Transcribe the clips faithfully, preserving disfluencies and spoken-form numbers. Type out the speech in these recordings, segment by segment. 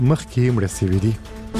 مخکې مړه شوي دي.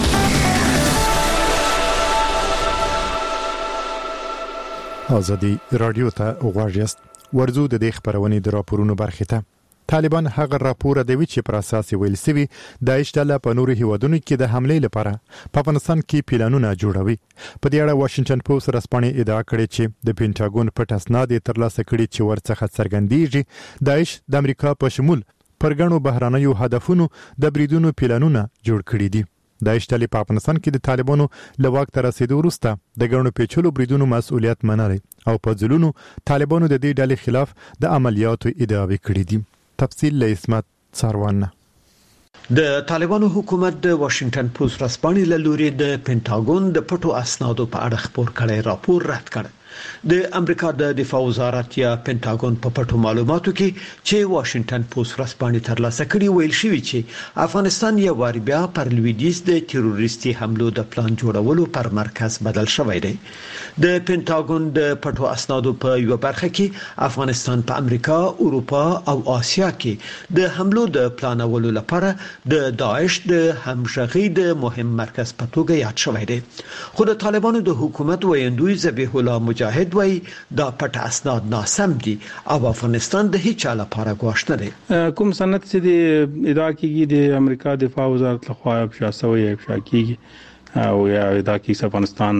ازادي رادیو ته غوږ یاست. ورزو د دې خبرونې د راپورونو برخه ته. طالبان هغه راپور دی چې پر اساس ویل سوي داعش ډله په نورو هیوادونو کې د حمله لپاره په افغانستان کې پلانونه جوړوي. په دې اړه واشنگټن پوسټ رسپانې ادعا کړې چې د پینټاګون پټ اسناد ترلاسه کړي چې ورڅخه څرګندېږي داعش د امریکا په شمول پر ګڼو بهرانیو هدفونو د بریدونو پلانونه جوړ کړي دي. داعش ډلې په افغانستان کې د طالبانو له واک ته رسیدو وروسته د ګڼو پیچلو بریدونو مسؤلیت منلي او په ځلونو طالبانو د دې ډلې خلاف د عملیاتو ادعاوې کړې دي. تفصیل له اسمت څاروانه. د طالبانو حکومت د واشنگټن پوسټ رسپانې له لوري د پینټاګون د پټو اسنادو په اړه خبر کړی راپور رد کړ. د امریکا د دفاع وزارت یا پینټاګون په پټو معلوماتو کې چې واشنگټن پوسټ رسپانې ترلاسه کړي ویل شوی چې افغانستان یو وار بیا پر لویدیځ د تروریستي حملو د پلان جوړولو پر مرکز بدل شوی دی. د پینټاګون د پټو اسنادو په یو برخه کې افغانستان په امریکا، اروپا او آسیا کې د حملو د پلانولو لپاره د داعش د همغږي د مهم مرکز په توګه یاد شوی دی. خو د طالبانو د حکومت ویندوی ذبیح الله مجاهد وای دا پټ اسناد ناسم دي او افغانستان د هیڅ لپاره ګواښ نه دی. کوم سند چې د ادعا کیږي د امریکا دفاع وزارت لخوا افشا شوی افشا کیږي او یا ادعا کیږي افغانستان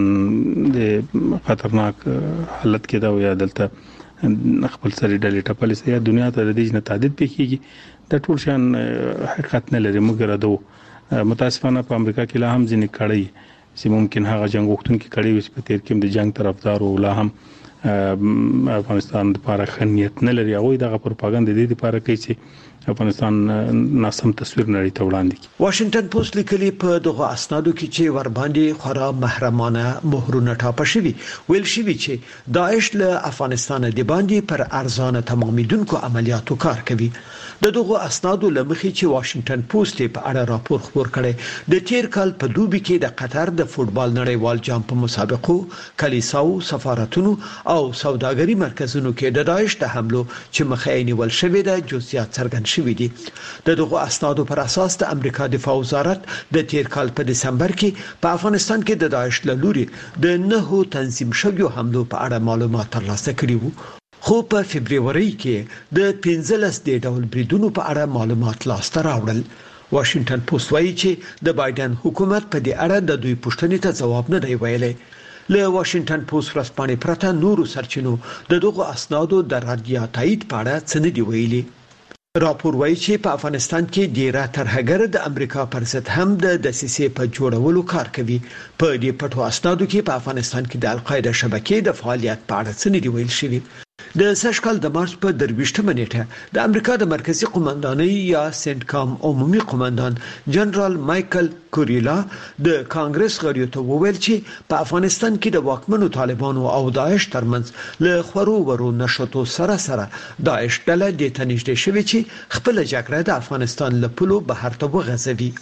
د خطرناک حالت کې دا او یا دلته خپل سری ډلې ټپلې سي دنیا ته د دې نه تعدد پکېږي د ټول شان حقیقت نه لري. مګر دا متاسفانه په امریکا کې لا هم ځینې کړي چې ممکن هغه جنگ وختونکو کې کړي وي په تیر کې د جنگ طرفدار او لا هم افغانستان لپاره خنیت نه لري. هغه دغه پروپاګاندا د دې لپاره کوي چې افغانستان ناسم تصویر نړۍ ته وړاندې کړي. واشنگټن پوسټ لیکلي په دغه اسنادو کې چې ور باندې خورا محرمانه مهرونه ټاپه شوی ویل شوی چې داعش له افغانستان د باندې پر ارزانه تمامیدونکو عملیاتو کار کوي. د دغه اسنادو لمخې چې واشنگټن پوسټ په اړه راپور خبر کړي د تیر کال په دوبي کې د قطر د فوتبال نړیوال جام په مسابقو، کلیساو، سفارتونو او سوداګري مرکزونو کې د داعش د حملو چې مخه نیول شوی د جزئیات څرګند شوی دي. د دغه اسنادو پر اساس د امریکا دفاع وزارت د تیر کال په دسمبر کې په افغانستان کې د داعش له لوري د نهو تنظیم شویو حملو په اړه معلومات ترلاسه کړي وو. خو په فبرवरी کې د پنځلس د ډول بریدونو په اړه معلومات لاسته راوړل. واشنگټن پوسټ وایي چې د بایدن حکومت په دې اړه د دوی پوښتنې ته ځواب نه دی ویلی. له واشنگټن پوسټ رسپانې پرته نورو سرچینو د دغه اسنادو د رد یا تایید په اړه څه نه دی ویلي. راپور وایي چې په افغانستان کې ډیره ترهګر د امریکا پر ضد هم د دسیسې په جوړولو کار کوي. په دې پټو اسنادو کې په افغانستان کې د القاعده شبکې د فعالیت په اړه څه نه دی ویل شوی. د سږکال د مارچ په درویشتمه نیټه د امریکا د مرکزی قوماندانۍ یا سنټکام عمومي قوماندان جنرال مایکل کوریلا د کانګرس غړیو ته وویل چې په افغانستان کې د واکمنو طالبانو او داعش ترمنځ له خورو ورو نشټو سره سره داعش ډله د تنشډ شوی چې خپل جګړه د افغانستان له پلو بهر ته وغځوي.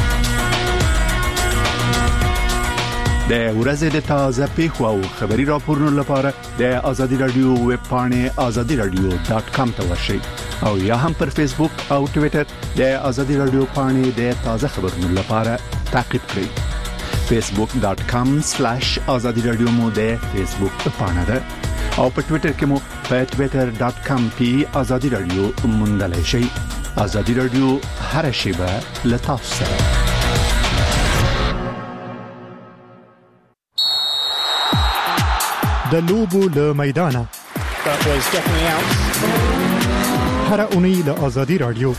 د ورځې د تازه پیښو او خبري راپورونو لپاره د آزادي رادیو ویب پاڼه آزادي رادیو ډاټ کام ته ورشئ او یا هم پر فیسبوک او ټوئیټر د آزادي رادیو پاڼه د تازه خبرونو لپاره تعقیب کړئ. فیسبوک ډاټ کام سلیش آزادي رادیو مو د فیسبوک پاڼه ده او په ټوئیټر کې مو په ټوئیټر ډاټ کام کې آزادي رادیو موندلای شئ. آزادي رادیو هر شیبه له تاسو سره. د لوبو له میدانه هر اونۍ له آزادي رادیو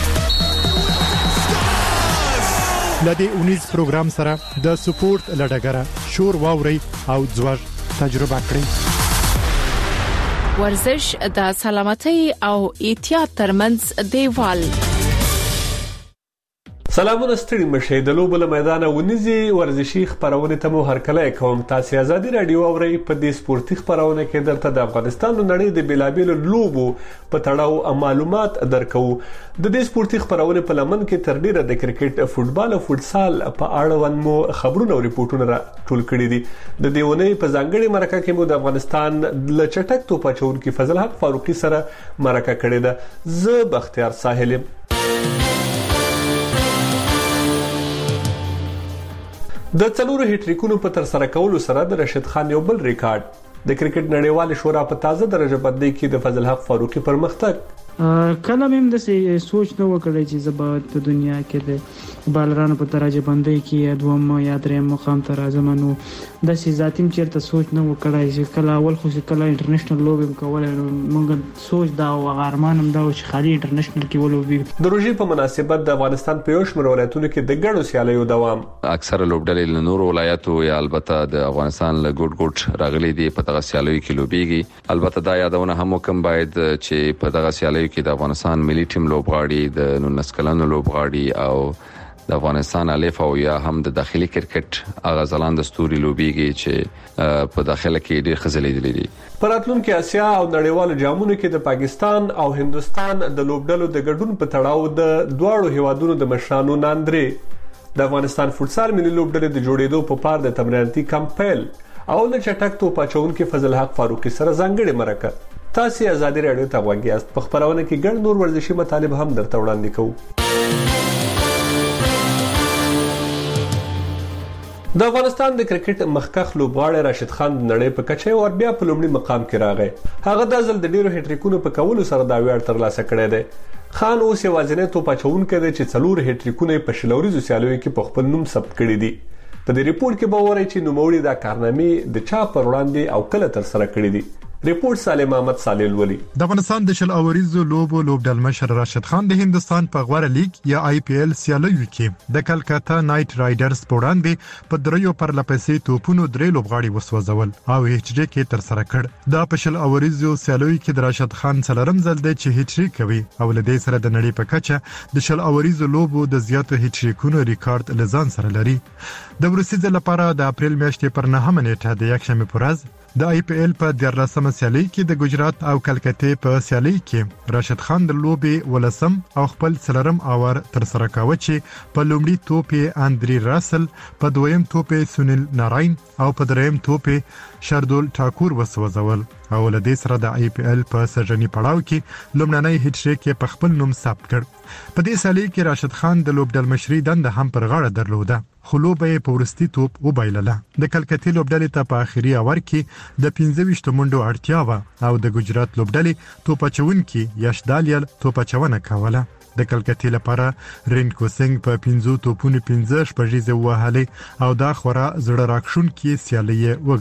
لدې اونیز پروګرام سره د سپورت لډګره شور واوري او ځوړ تجربه کړئ. ورزش د سلامتۍ او احتیاط ترمنځ دیوال. سلامونه ستړي مشه د لوبو له میدان ونیزي ورزشي خبرونه ته مو هرکله کوم. تاسو آزادي رادیو اورئ. په دې سپورتي خبرونه کې درته د افغانستان نړۍ د بلابل لوبو په تړاو معلومات درکو. د دې سپورتي خبرونه په لمن کې تر ډیره د کرکټ، فوتبال او فوتسال په اړه ون مو خبرونه او ریپورتونه را ټول کړي دي. د دې ونې په ځانګړي مرکه کې مو د افغانستان ل چټک توپ اچونکو فضل حق فاروقي سره مرکه کړې ده. زه بختیار ساحل. د څلورو هټریکونو په تر سره کولو سره د راشد خان یو بل ریکارډ د کرکټ نړیوال شورا په تازه درجه بندۍ کې د فضل حق فاروقي پر مختګ کله هم د سوچ نه وکړی چې زبات په دنیا کې د بالرانو په درجه بندۍ کې دوم یا دریم مقام ته راځم نو د سي ذاتیم چیرته سوچ نه وکړای چې کله اول خو چې کله انټرنیشنل لوبي کول موږ سوچ دا او غارمان هم دا چې خالي انټرنیشنل کې ولوبي د روژې په مناسبت د افغانستان په یو شمېر ولایتونو کې د ګڼو سیالیو دوام اکثره لوبډلې له نورو ولایتو یا البته د افغانستان له ګډ ګډ راغلي دي په دغه سیالیو کې لوبيږي البته دا یادونه هم کوم باید چې په دغه سیالیو کې د افغانستان ملي ټیم لوبغاړي د نولس کلنو لوبغاړي او د افغانستان الف او یا هم د داخلي کرکټ هغه ځلان د ستوري لوبيږي چې په داخله کې ډېر خزلې دي په راتلونکي اسیا او نړیوالو جامونو کې د پاکستان او هندستان د لوبډلو د ګډون په تړاو د دواړو هیوادونو د مشرانو ناندري د افغانستان فوتسال ملي لوبډلې د جوړېدو په پار د تمریناتي کمپل او د چټک توپ اچونکو فضل حق فاروقي سره ځانګړي مرکه تاسو آزادي رادیو ته وګورئ په خبرونه کې ګڼ نور ورزشي مطالب هم درته وړاندې کوو د افغانستان د کرکټ مخکخ لوبغاړی راشد خان د نړۍ په کچه او بیا په لومړي مقام کې راغی هغه د ځل د ډیرو هټریکونو په کولو سره دا ویاړ ترلاسه کړی دی خان اوس یوازینی توپ اچونکی دی چې څلور هټریکونه په شلوريزو سیالیو کې په خپل نوم ثبت کړی دي په دې ریپورت کې به وایي چې نوموړي دا کارنامې د چا پر وړاندې او کله تر سره کړی دي ریپورت سالم احمد صالح ولي د افغانستان د شل اوریزو لوبو لوبډل مشر راشد خان د هندستان په غوړه لیگ یا آی پی ایل سیالیو کې د کلکتا نایټ رایډرز په وړاندې په دریو پر لپسې توپونو درې لوبغاړي وسوځول او هټریک یې تر سره کړ د شل اوریزو سیالیو کې د راشد خان څلورم ځل دی چې هټریک کوي او له دې سره د نړۍ په کچه د شل اوریزو لوبو د زیاتو هټریکونو ریکارډ لزان سره لري د ورسید لپاره د اپریل میاشتې پر نهمه نیټه د یکشنبه پر ورځ د آی پی ایل په دیارلسمه سیالي کې د ګجرات او کلکتې په سیالي کې راشد خان د لوبي ولسم او خپل څلرم اور تر سره کاوه چې په لومړي توپ اندري راسل په دویم توپ سنیل ناراین او په دریم توپ شردول ټاکور وسوځول او له دې سره د آی پی ایل په سرجنی پړاو کې لومړنی هټریک په خپل نوم ثبت کړ په دې سیالي کې راشد خان د لوبډل مشري دنده هم پر غاړه درلوده خلوبه په ورستي توپ وبایلله د کلکتې لوبډلې ته په اخیری اور کې د پنځه ویشت منډو اړتیا و او د ګجرات لوبډلې توپ اچونکي یش دالیل توپ اچونه کوله د کلکتې لپاره رینکو سنگ په پنځو توپونو پنځه شپږیزه وهلې او دا خورا زړه راکښونکي سیالي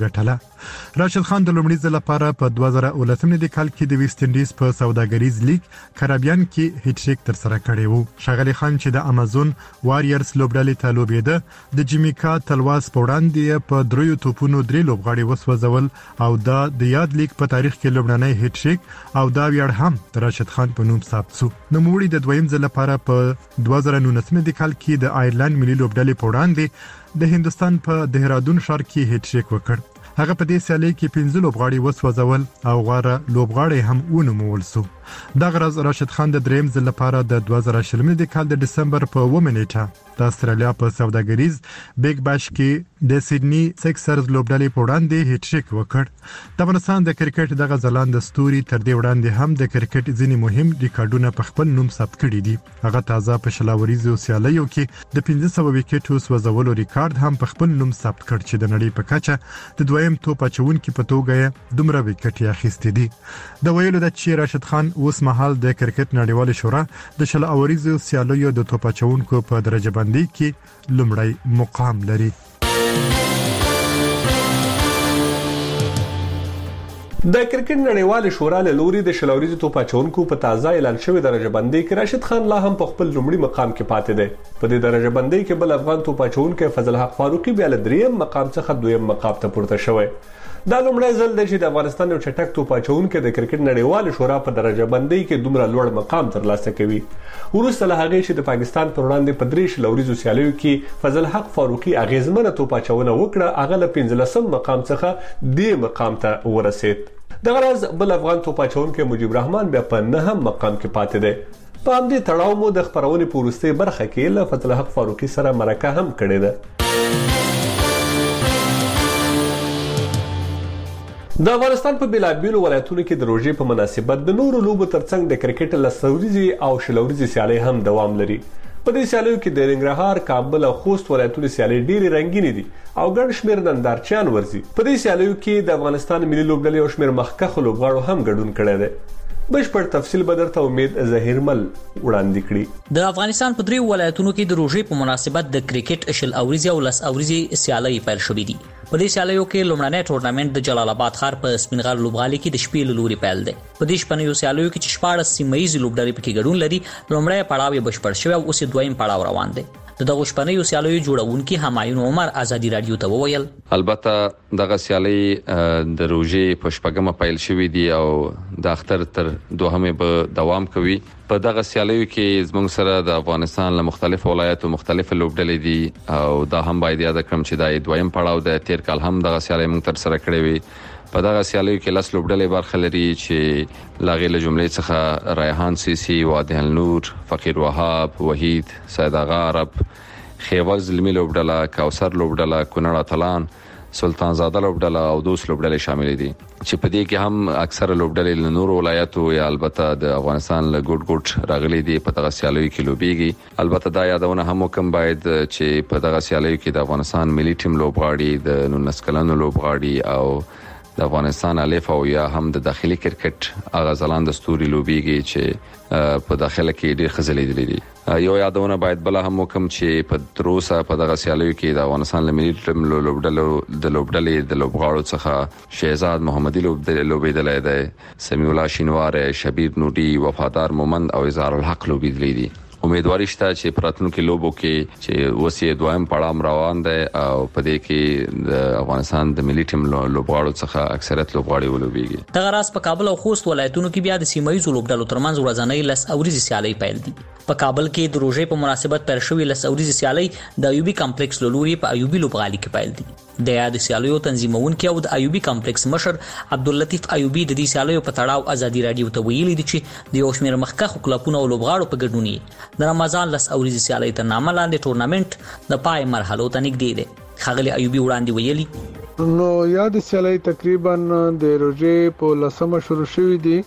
وګټله راشد خان د لومړي ځل لپاره په دوه زره ولسم د کال کې د ویسټ انډیز په سوداګریز لیگ کریبیان کې هټریک تر سره کړی وو شغلی خان چې د امازون واریرز لوبډلې ته لوبېده د جمیکا تلواس په وړاندې په دریو توپونو درې لوبغاړي وسوځول او دا د یاد لیگ په تاریخ کې لومړنی هټریک او دا ویاړ هم د راشد خان په نوم ثبت شو نوموړي د دویم ځل لپاره په دوه زره نولسم د کال کې د آیرلند ملي لوبډلې په وړاندې د هندستان په دهرادون ښار کې هټریک وکړ هغه په دې سیالي کې پنځه لوبغاړي وسوځول او غوړه لوبغاړي هم ونومول شو دا غرض راشد خان د دریم ځل لپاره د دوه زره شلم د کال د دسمبر په اووه نیټه د استرالیا په سوداګریز بیگ باش کې د سیدنی سکسرز لوبډلې په وړاندې هټریک وکړ د افغانستان د کرکټ دغه ځلان د ستوري تر دې وړاندې هم د کرکټ ځینی مهم ریکارډونه په خپل نوم ثبت کړي دي هغه تازه په شلاوریزو سیالیو کې د پنځه سوه وکټو سوځولو ریکارډ هم په خپل نوم ثبت کړ چې د نړۍ په کچه د دویم توپ اچونکو په توګه دومره وکټ اخیستې دي د ویلو د چې راشد خان اوس مهال د کرکټ نړیوال شورا د شل اوریزو سیالیو د توپ اچونکو په درجه بندي کې لومړی مقام لري د کرکټ نړیوال شورا له لوري د شل اوریزو توپ اچونکو په تازه اعلان شوی درجه بندي کې راشد خان لا هم په خپل لومړي مقام کې پاتې دی په دې درجه بندي کې بل افغان توپ اچونکو فضل حق فاروقي بیا له دریم مقام څخه دویم مقام ته پورته شوی دا لومړی ځل دی چې د افغانستان یو چټک توپ اچونکی د کرکټ نړیوال شورا په درجه بندۍ کې دومره لوړ مقام ترلاسه کوي وروسته له هغې چې د پاکستان پر وړاندې په درې شلوریزو سیالیو کې فضل حق فاروقي اغیزمنه توپ اچونه وکړه هغه له پنځلسم مقام څخه دې مقام ته ورسید دغه ورځ بل افغان توپ اچونکی مجيب رحمان بیا په نهم مقام کې پاتې دی په همدې تړاو مو د خبرونې په وروستۍ برخه کې له فضل حق فاروقي سره مرکه هم کړې ده د افغانستان په بیلابیلو ولایتونو کې د روژې په مناسبت د نورو لوبو ترڅنګ د کرکټ لسوريزي او شلوريزي سیالۍ هم دوام لري په دې سیالیو کې د ننګرهار، کابل او خوست ولایتونو سیالي ډېرې رنگینې دي او ګڼ شمېر نندارچیان ورځي. په دې سیالیو کې د افغانستان ملي لوبډلې او شمېر مخکښو لوبغاړو هم ګډون کړی دی. بشپړ تفصیل به درته امید ظهیرمل وړاندې کړي. د افغانستان په دریو ولایتونو کې د روژې په مناسبت د کرکټ شل اوریزي او لس اوریزي سیالۍ پیل شوې دي. په دې سیالیو کې لومړنی ټورنمنت د جلال آباد ښار په سپینغر لوبغالي کې د شپې له لوري پیل دی. په دې شپنیو سیالیو کې چې شپاړس سیمه ییزې لوبډلې پکې ګډون لري، لومړی پړاو یې بشپړ شوی او اوس دویم پړاو روان دی. د دغه شپنیو سیالیو جوړونکي همایون عمر ازادي رادیو ته وویل، البته دغه سیالي د روژې په شپږمه پیل شوې دي او د اختر تر دوهمه به دوام کوي. په دغه سیالیو کې زموږ سره د افغانستان له مختلفو ولایتو مختلف لوبډلې دي او دا هم باید یاد کړم چې دا دویم پړاو د تیر کال هم دغه سیالي موږ تر سره کړې وي. په دغه سیالیو کې لس لوبډلې برخه لري چې لاغې له جملې څخه ریحان سیسی، وادي النور، فقیر وهاب، وحید، سید آغا عرب، خیوال زلمی لوبډله، کوثر لوبډله، کونړ اتلان، سلطان زاده لوبډله او دوس لوبډلې شامل دي چې په دې کې هم اکثره لوبډلې له نورو ولایتو یا البته د افغانستان له ګډ ګډ راغلي دي په دغه سیالیو کې لوبېږي. البته دا یادونه هم وکم باید چې په دغه سیالیو کې د افغانستان ملي ټیم لوبغاړي، د نولس کلنو لوبغاړي او د افغانستان الف او یا هم د داخلي کرکټ هغه ځلان د ستوري لوبېږي چې په داخله کې ډېر خزلې دي. یو یادونه باید بل هم وکم چې په تروسه په دغه سیالیو کې د افغانستان لمنی ټیم لوبډلو د لوبډلې د لوبغاړو څخه شهزاد محمدي لوبېدلی دی، سمیع الله شینوار، شبیر نوري، وفادار مومند او اظهار الحق لوبېدلی دي. امیدواري شته چې پراتونکو لوبو کې چې وسې دویم پړاو روان دی او په دې کې د افغانستان د ملي ټیم لوبغاړو څخه اکثریت لوبغاړي ولوبېږي. دغه راز په کابل او خوست ولایتونو کې بیا د سیمه ییزو لوبډلو ترمنځ ورځنۍ لس اوریزي سیالۍ پیل دي. په کابل کې د روژې په مناسبت پیل شوې لس اوریزي سیالۍ د ایوبي کمپلیکس له لوري په ایوبي لوبغالي کې پیل دي. د یاد سیالیو تنظیمونکي او د ایوبي کمپلیکس مشر عبداللطیف ایوبي د دې سیالیو په تړاو ازادي رادیو ته ویلي دي چې د یو شمېر مخکښو کلبونو او لوبغاړو په ګډون یې د رمضان لس اوریزي سیالۍ تر نامه لاندې ټورنمنت د پای مرحلو ته نږدې دی. ښاغلي ایوبي وړاندې ویلي، نو یاد سیالۍ تقریبا د روژې په لسمه شروع شوې دي،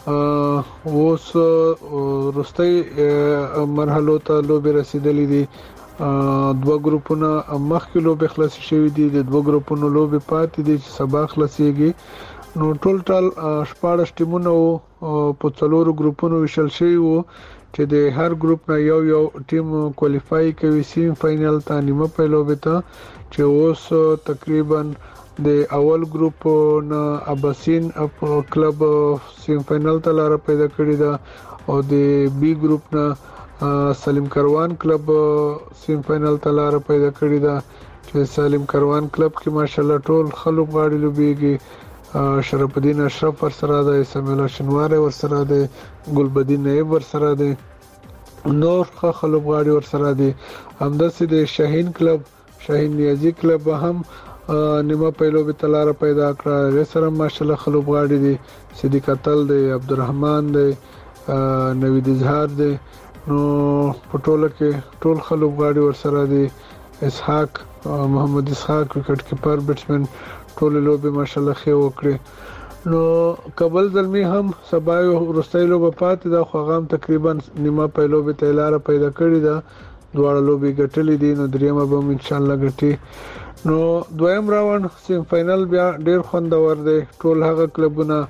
اوس وروستۍ مرحلو ته لوبې رسیدلې دي. دوه ګروپونه مخکې لوبې خلاصې شوې دي، د دوه ګروپونو لوبې پاتې دي چې سبا خلاصيږي. نو ټول ټال شپږ ټیمونه په څلورو ګروپونو ویشل شوي وو چې د هر ګروپ نه یو یو ټیم کوالیفای کوي سیم فائنل ته، نیمه پای لوبې ته، چې اوس تقریبا د اول ګروپ نه اباسین کلب سیم فائنل ته لار پیدا کړی ده او د بی ګروپ نه سالم کروان کلب سیم فائنل ته لار پیدا کړی ده چې سالم کروان کلب کې ماشاءالله ټول خلک غاړي لوبېږي. شرف الدین اشرف ورسره ده، سمیع الله شینوار ورسره ده، ګلبدین نایب ورسره ده، نور خلک غاړي ورسره دي. همداسې د شاهین کلب، شاهین نیازی کلب هم نیمه پیلو به تلار پیدا کړه، رسره ماشاءالله خلک غاړي دي. صدیق اتل دی، عبدالرحمن دی، نوید اظهار دی. نو په ټوله کې ټول خلک غاړي ورسره دي. اسحاق محمد اسحاق وکټ کیپر بیټسمن ټول لوبې ماشاءالله ښه وکړي. نو کابل زلمی هم سبا ورستۍ لوبه پاتې ده، خو هغه تقریبا نیمه په لوبه ته لار پیدا کړی ده، دواړه لوبې ګټلې دي، نو دریمه به ان شاء الله ګټي. نو دویم راوند سیم فائنل بیا ډیر خوندور دی. ټول هغه کلبونه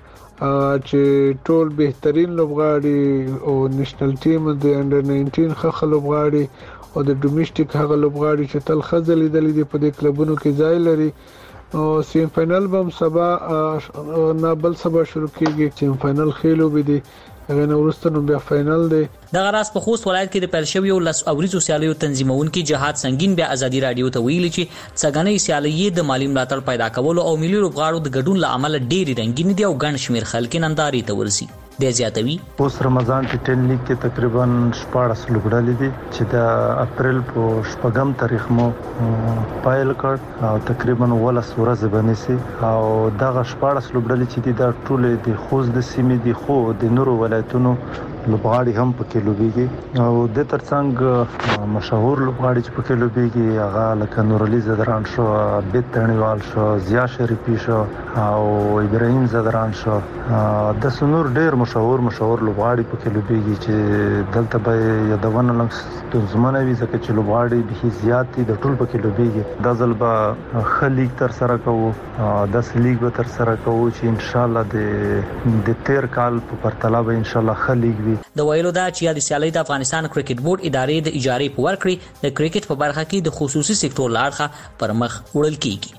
چې ټول بهترین لوبغاړي او نېشنل ټیم د انډر ناینټین ښه لوبغاړي او د ډومېسټک هغه لوبغاړي چې تل خزل لیدل دي په دې کلبونو کې ځای لري. نو سیم فائنل به سبا نه بل سبا شروع کیږي. سیم فائنل خېلو به دي، هغه نو ورسته نو بیا فائنل دی. دغه راز په خوست ولایت کې د پیل شوی لس اوریزو سیالیو تنظیمونکي جهاد سنگین بیا ازادي رادیو ته ویلي چې څنګه سیالۍ د مالی ملاتړ پیدا کولو او ملي لوبغاړو د ګډون له امله ډېری رنگین دي او ګڼ شمیر خلک ننداري ته ورسي. د زیاتوي اوس رمضان ټي ټن لیګ کې تقریبا شپږ لوبډلې دي چې د اپریل په شپږم تاریخ مو پایل کړ او تقریبا ولس ورځ باندې او دغه شپږ لوبډلې چې دي د ټوله د خوست د سیمې دي خو د نورو ولایتونو لوبغاړي هم پکې لوبيږي او د ترڅنګ مشهور لوبغاړي چې پکې لوبيږي هغه لکه نور علي زدران شو، عبد تنیوال شو، ضیا شریفی شو او ابراهیم زدران شو. د سنور ډېر مشهور مشهور لوبغاړي پکې لوبيږي چې دلته به یادونه لنګ زمونه وی ځکه چې لوبغاړي به زیات دي د ټول پکې لوبيږي. د ځلبه خلیګ تر سره کوو، د سلیګ به تر سره کوو چې ان شاء الله د د تیر کال په پرتله به ان شاء الله خلیګ وي. د ویلو دا چې د سیالي د افغانستان کرکټ بورډ ادارې د اجارې په ورکړې د کرکټ په برخه کې د خصوصي سکتور لاړخه پر مخ وړل کیږي.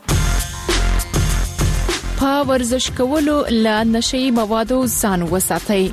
په ورزش کولو لا نشي موادو ځان وساتئ.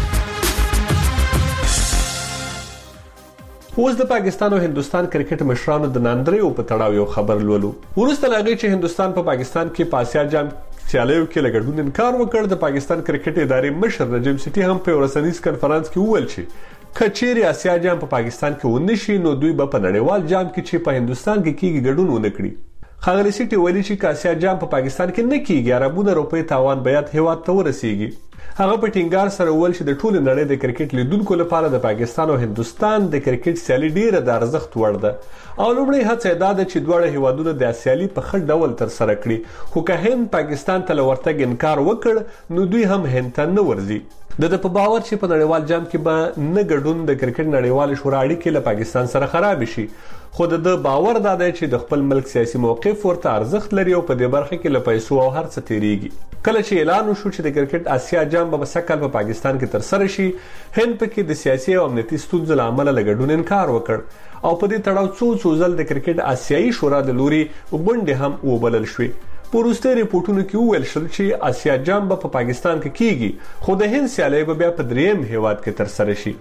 اوس د پاکستان او هندستان کرکټ مشرانو د ناندریو په تړاو یو خبر لولو. ورسته لاغي چې هندستان په پاکستان کې په آسیا جام سیالیو کې لګډون انکار وکړ. د پاکستان کرکټ ادارې مشر نجم سیټي هم په ورسنیز کانفرنس کې وویل چې کچېری آسیا جام په پاکستان کې ونشي نو دوی به په نړیوال جام کې چې په هندستان کې کیږي ګډون ونه کړي. خاغلی سیټي ویلي چې آسیا جام په پاکستان کې نه کیږي اربونه روپۍ تاوان بیات هیواد ته ورسیږي. هغه په ټینګار سره وویل چې د ټول نړۍ د کرکټ لیدونکو لپاره د پاکستان او هندستان د کرکټ سیالي ډیره د ارزښت وړ ده او لومړی هڅه دا ده چې دواړه هیوادونه د سیالي په ښه ډول تر سره کړي. خو که هند پاکستان ته لورتګ انکار وکړ نو دوی هم هند ته نه ورځي. د د په باور چې په نړیوال جام کې به نه ګډون د کرکټ نړیوال شورا اړیکې له پاکستان سره خراب شي. خو د باور دا دی چې د خپل ملک سیاسي موقف ورته ارزښت لري او په دې برخه کې له پیسو او هر څه تیریږي. کله چې اعلان وشو چې د کرکټ آسیا جام به سکهال په پاکستان کې تر سره شي، هند پکې د سیاسي او امنیتي ستونزو له امله لګډون انکار وکړ او په دې تړاو څو څو ځل د کرکټ آسیایي شورا د لوري غونډې هم وبلل شوې. په وروستي ریپورتونو کې وویل شول چې آسیا جام به په پاکستان کې کیږي خو د هند سیالي به بیا په دریم هیواد کې تر سره شي.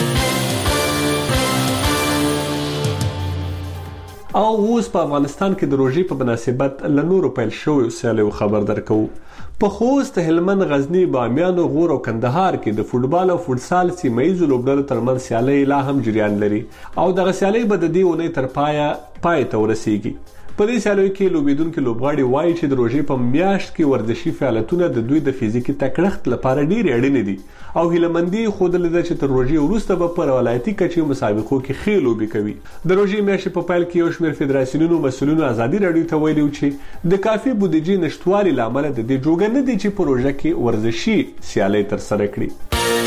او اوس په افغانستان کې د روژې په مناسبت له نورو پیل شویو سیالیو خبر درکو. په خوست، هلمند، غزني، بامیان، غور او کندهار کې د فوټبال او فوټسال سیمایي لوبډلو ترمنځ سیالي لا هم جریان لري او دغه سیالي به د دې اونۍ تر پایه پای ته ورسیږي. په دې سیالیو کې لوبیدونکو لوبغاړي وایي چې د روژې په میاشت کې ورزشي فعالیتونه د دوی د فزیکي تکړښت لپاره ډېر اړین دي او هیلمندي خوده لیدل چې تر روژې وروسته به په ولایتي کچې مسابقو کې ښې لوبې کوي. د روژې میاشتې په پیل کې یو شمېر فدراسیونونو مسؤلینو ازادي راډیو ته ویلي چې د کافي بودیجې نشټوالي له امله د دې جوګه نه دي چې په روژه کې ورزشي سیالۍ ترسره کړي.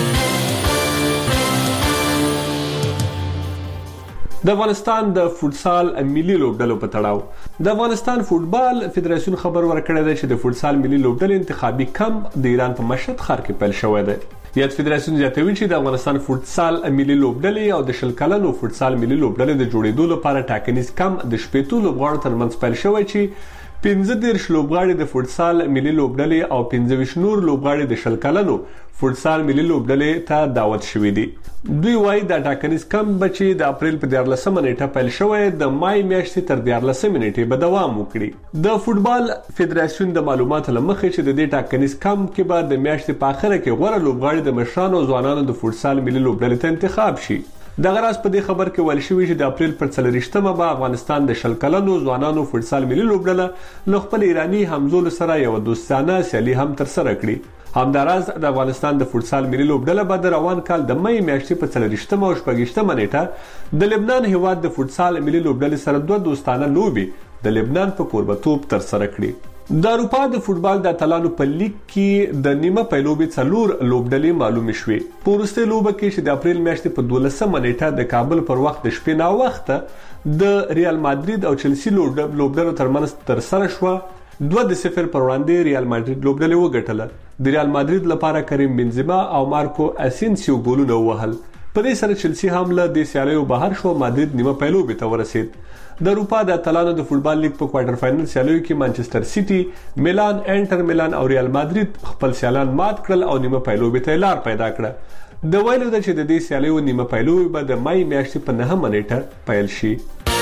د افغانستان د فوټسال ملي لوبډلو په تړاو د افغانستان فوټبال فدراسیون خبر ورکړی دی چې د فوټسال ملي لوبډلې انتخابي کمپ د ایران په مشهد ښار کې پیل شوی دی. یاد فدراسیون زیاتوي چې د افغانستان فوټسال ملي لوبډلې او د شل کلنو فوټسال ملي لوبډلې د جوړېدو لپاره ټاکنیز کمپ د شپږ لوبغاړو ترمنځ پیل شوی چې پنځه دیرش لوبغاړي د فوټسال ملي لوبډلې او پنځه ویشت نور لوبغاړي د شل کلنو فوټسال ملي لوبډلې ته دعوت شوي دي. دوی وایي د ټاکنیز کمپ به چې د اپریل په دیارلسمه نیټه پیل شوی د مای میاشتې تر دیارلسمې نیټې به دوام وکړي. د فوټبال فدراسیون د معلوماتو له مخې چې د دې ټاکنیز کمپ کې به د میاشتې په اخره کې غوره لوبغاړي د مشرانو او ځوانانو د فوټسال ملي لوبډلې ته انتخاب شي. دغه راز په دې خبر کې ویل شوی چې د اپریل پر څلورویشتمه به افغانستان د شل کلنو ځوانانو فوټسال ملي لوبډله له خپل ایراني همزولو سره یو دوستانه سیالي هم ترسره کړي. همداراز د افغانستان د فوټسال ملي لوبډله به د روان کال د مې میاشتې په څلورویشتمه او شپږویشتمه نیټه د لبنان هیواد د فوټسال ملي لوبډلې سره دوه دوستانه لوبې د لبنان په کوربتوب ترسره کړي. د اروپا د فوټبال د اتلانو په لیګ کې د نیمه پیلوبې څلور لوبډلې معلومې شوې. په وروستۍ لوبه کې چې د اپریل میاشتې په دولسمه نیټه د کابل پر وخت د شپې ناوخته د ریال مادرید او چلسی لوبډلو ترمنځ ترسره شوه، دوه د صفر پر وړاندې ریال مادرید لوبډلې وګټله. د ریال مادرید لپاره کریم بنزما او مارکو اسینسیو ګولونه ووهل. په دې سره چلسی هم له دې سیالیو بهر شو، مادرید نیمه پیلوبې ته ورسید. د اروپا د اتلانو د فوټبال لیګ په کوارټر فائنل سیالیو کې مانچستر سیټي، میلان، انټر میلان او ریال مادرید خپل سیالان مات کړل او نیمه پیلوبې ته لار پیدا کړه. د ویلو ده چې د دې سیالیو نیمه پیلوبې به د مای میاشتې په نهمه نیټه پیل شي.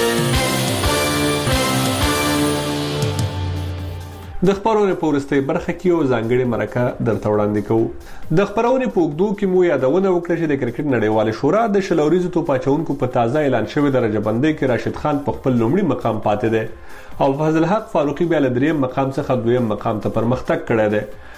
د خبرونې په وروستۍ برخه کې یو ځانګړې مرکه درته وړاندې کوو. د خبرونې په اوږدو کې مو یادونه وکړه چې د کرکټ نړیوال شورا د شل اوریزو توپ اچوونکو په تازه اعلان شوی درجه بندۍ کې راشد خان په خپل لومړي مقام پاتې دی او فضل حق فاروقي بیا له دریم مقام څخه دویم مقام ته پرمختګ کړی دی.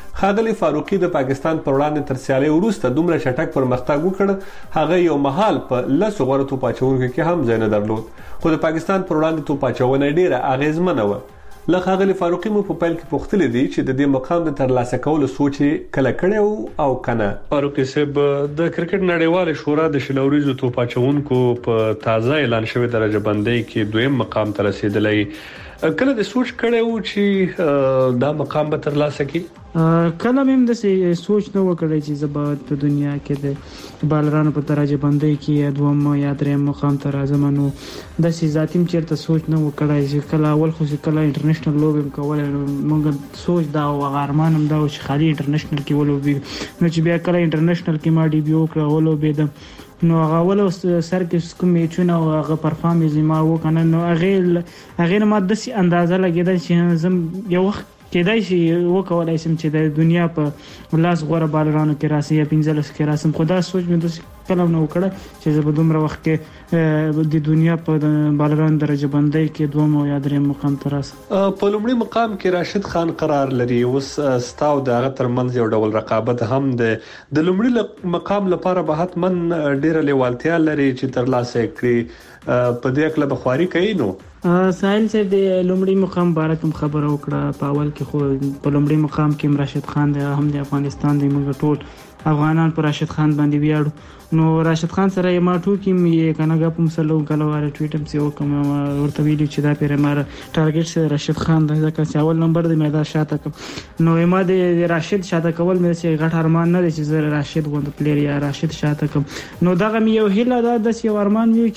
ښاغلي فاروقي د پاکستان پر وړاندې تر سیالۍ وروسته دومره چټک پرمختګ وکړ هغه یو مهال په لسو غوره توپ اچوونکو کې هم ځای نه درلود خو د پاکستان پر وړاندې توپ اچونه ډیره اغیزمنه و. له ښاغلي فاروقي مو په پیل کې پوښتنه دي چې د دې مقام د ترلاسه کولو سوچ کله کړو او کنه. فاروقي صاحب د کرکټ نړیوال شورا د شلوريزو توپ اچونکو په تازه اعلان شوی درجه بندۍ کې دویم مقام ته رسیدلی. کله د سوچ کړو چې دا مقام به ترلاسه کړي؟ کله هم د سوچ نه وکړی چې زبات په دنیا کې د بالرانو په درجه بندۍ کې دوم یا دریم مقام ته راځم. نو د سي ذاتیم چیرته سوچ نه وکړی چې کله اول خو کله انټرنیشنل لوب کول موږ سوچ دا او غارمان هم دا چې خالي انټرنیشنل کې ولوبي نو چې بیا کله انټرنیشنل کې ما ډیبیو کړو ولوبي د نو هغه ول سر کې کوم میچونه او هغه پرفارمنس ما وکنه نو هغه هغه ما د سي اندازه لګیدا چې زم یو وخت کېدای شي وکولای شم چې د دنیا په لاس غوړه بالرانو کې راسي یا پنځلس کې راسم. خدا سوچ مې د کلم نو کړه چې زه په دومره وخت کې د دنیا په بالرانو درجه بندۍ کې دوم او یا دریم مقام ته راسم. په لومړي مقام کې راشد خان قرار لري. اوس ستاو د هغه ترمنځ یو ډول رقابت هم ده. د لومړي مقام لپاره به حتمن ډیره لیوالتیا لري چې ترلاسه کړي. په دې اکله بخواري کوي نو ساحل صاحب د لومړي مقام باره کوم خبره وکړه. په اول کې خو په لومړي مقام کې راشد خان د هم د افغانستان د موږ ټول افغانان پر راشد خان باندې ویاړو. نو راشد خان سره یې ما ټوکی مې کنه غپ مسلو کله واره ټویټ هم سیو کوم ورته ویلو چې دا پیره مار ټارګټ سره راشد خان د ځکه چې اول نمبر د میدان شاته کوم نو ما د راشد شاته کول مې چې غټ ارمان نه دي چې زه راشد غوند پلیر یا راشد شاته کوم. نو دا غو یو هیله ده د یو ارمان وی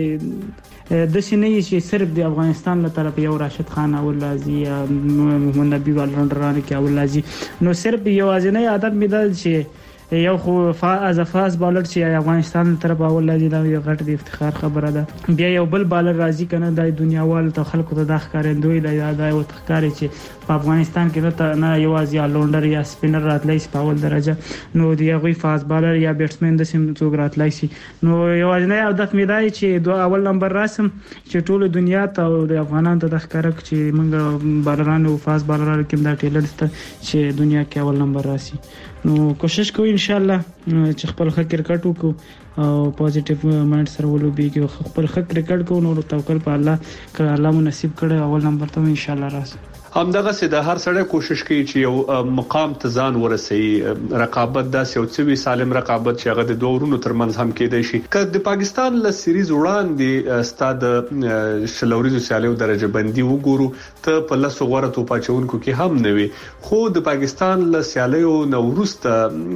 چې د سینې چې صرف د افغانستان له طرف یو راشد خان او لازي محمد نبی والران کې او لازي نو صرف یو ازنه عادت مې ده چې یو خو از فاز بالر چې افغانستان طرف اول لازم دا یو غټ د افتخار خبره ده. بیا یو بل بالر راځي کنه د دنیاوال ته خلکو ته د ښکارندوی د یاد او تخکاری چې په افغانستان کې نه یوازې لونډر یا سپینر راتلای شي په اول درجه نو دی یو فاز بالر یا بیټسمن د سیم څوک راتلای شي. نو یوازې نه عادت مې دی چې دوه اول نمبر راسم چې ټول دنیا ته د افغانانو ته د ښکارک چې موږ بالرانو فاز بالرانو کې د ټیلنټ ته چې دنیا کې اول نمبر راسي. نو کوشش کوو ان شاء الله چې خپل ښه کرکټ وکړو او پوزټیو مایند سره ولوبېږو خپل ښه کرکټ کوو نو توکل په الله کړه الله مو نصیب کړي اول نمبر ته ان شاء الله راسي. همدغه سي د هر سړی کوشش کوي چې یو مقام ته ځان ورسي. رقابت داسې او څوي سالم رقابت چې هغه د دوه ورونو ترمنځ هم کېدای شي. که د پاکستان له سیریز وړاندې استاد شلوريزو سیالیو درجه بندي وګورو ته په لاسو غوړه توپ اچونکو کې هم نه وي خو د پاکستان له سیالیو نو ورسته